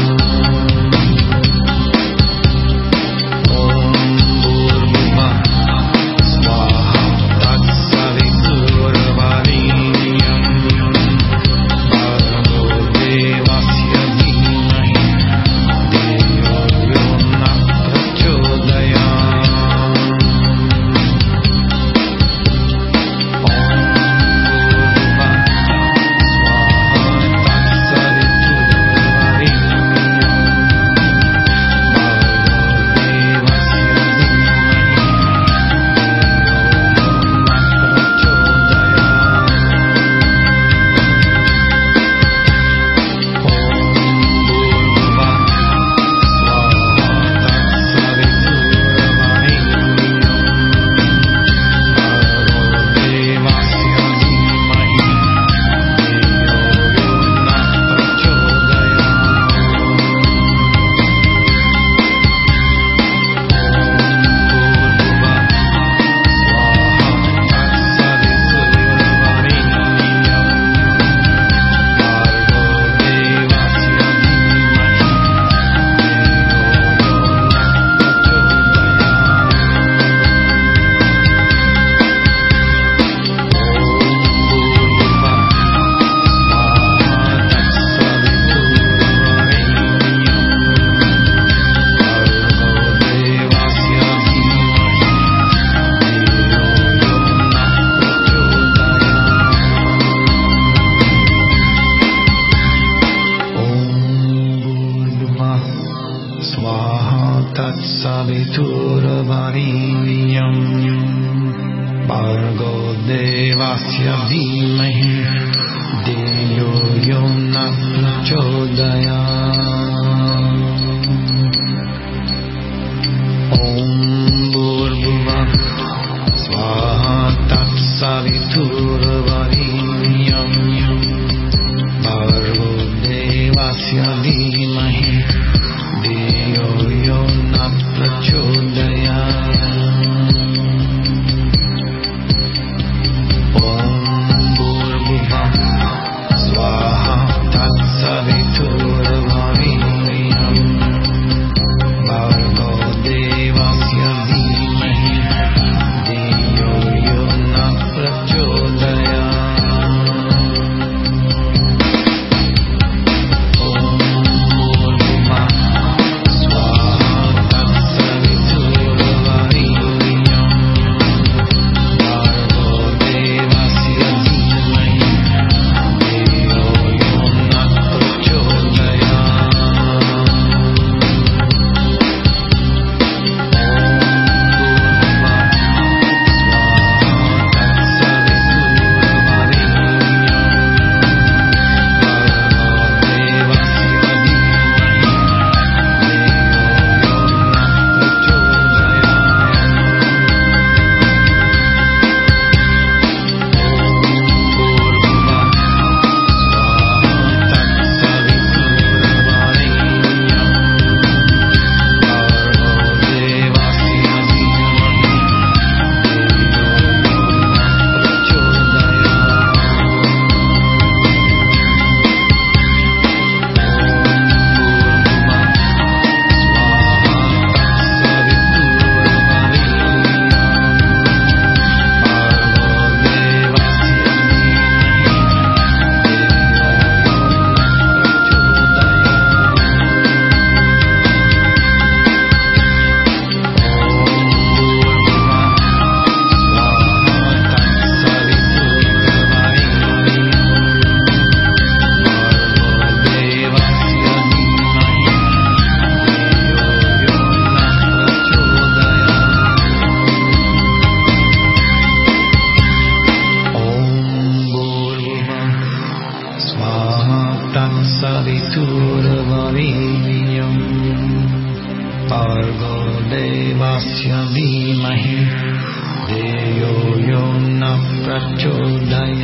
[SPEAKER 8] ॐ भूर्भुवः स्वाहा तत्सवितुर्वरेण्यं भर्गो देवस्य धीमहि धियो यो न प्रचोदयात्। ॐ भूर्भुवः स्वाहा तत्सवितुर्वरेण्यं भर्गो देवस्य धीमहि धियो यो न प्रचोदयात्। ॐ भूर्भुवः स्वाहा तत्सवितुर्वरेण्यं भर्गो देवस्य धीमहि धियो यो न प्रचोदयात्। ॐ भूर्भुवः स्वाहा तत्सवितुर्वरेण्यं सवितुर्वरेण्यम् भर्गो देवस्य धीमहि धियो यो न प्रचोदयात्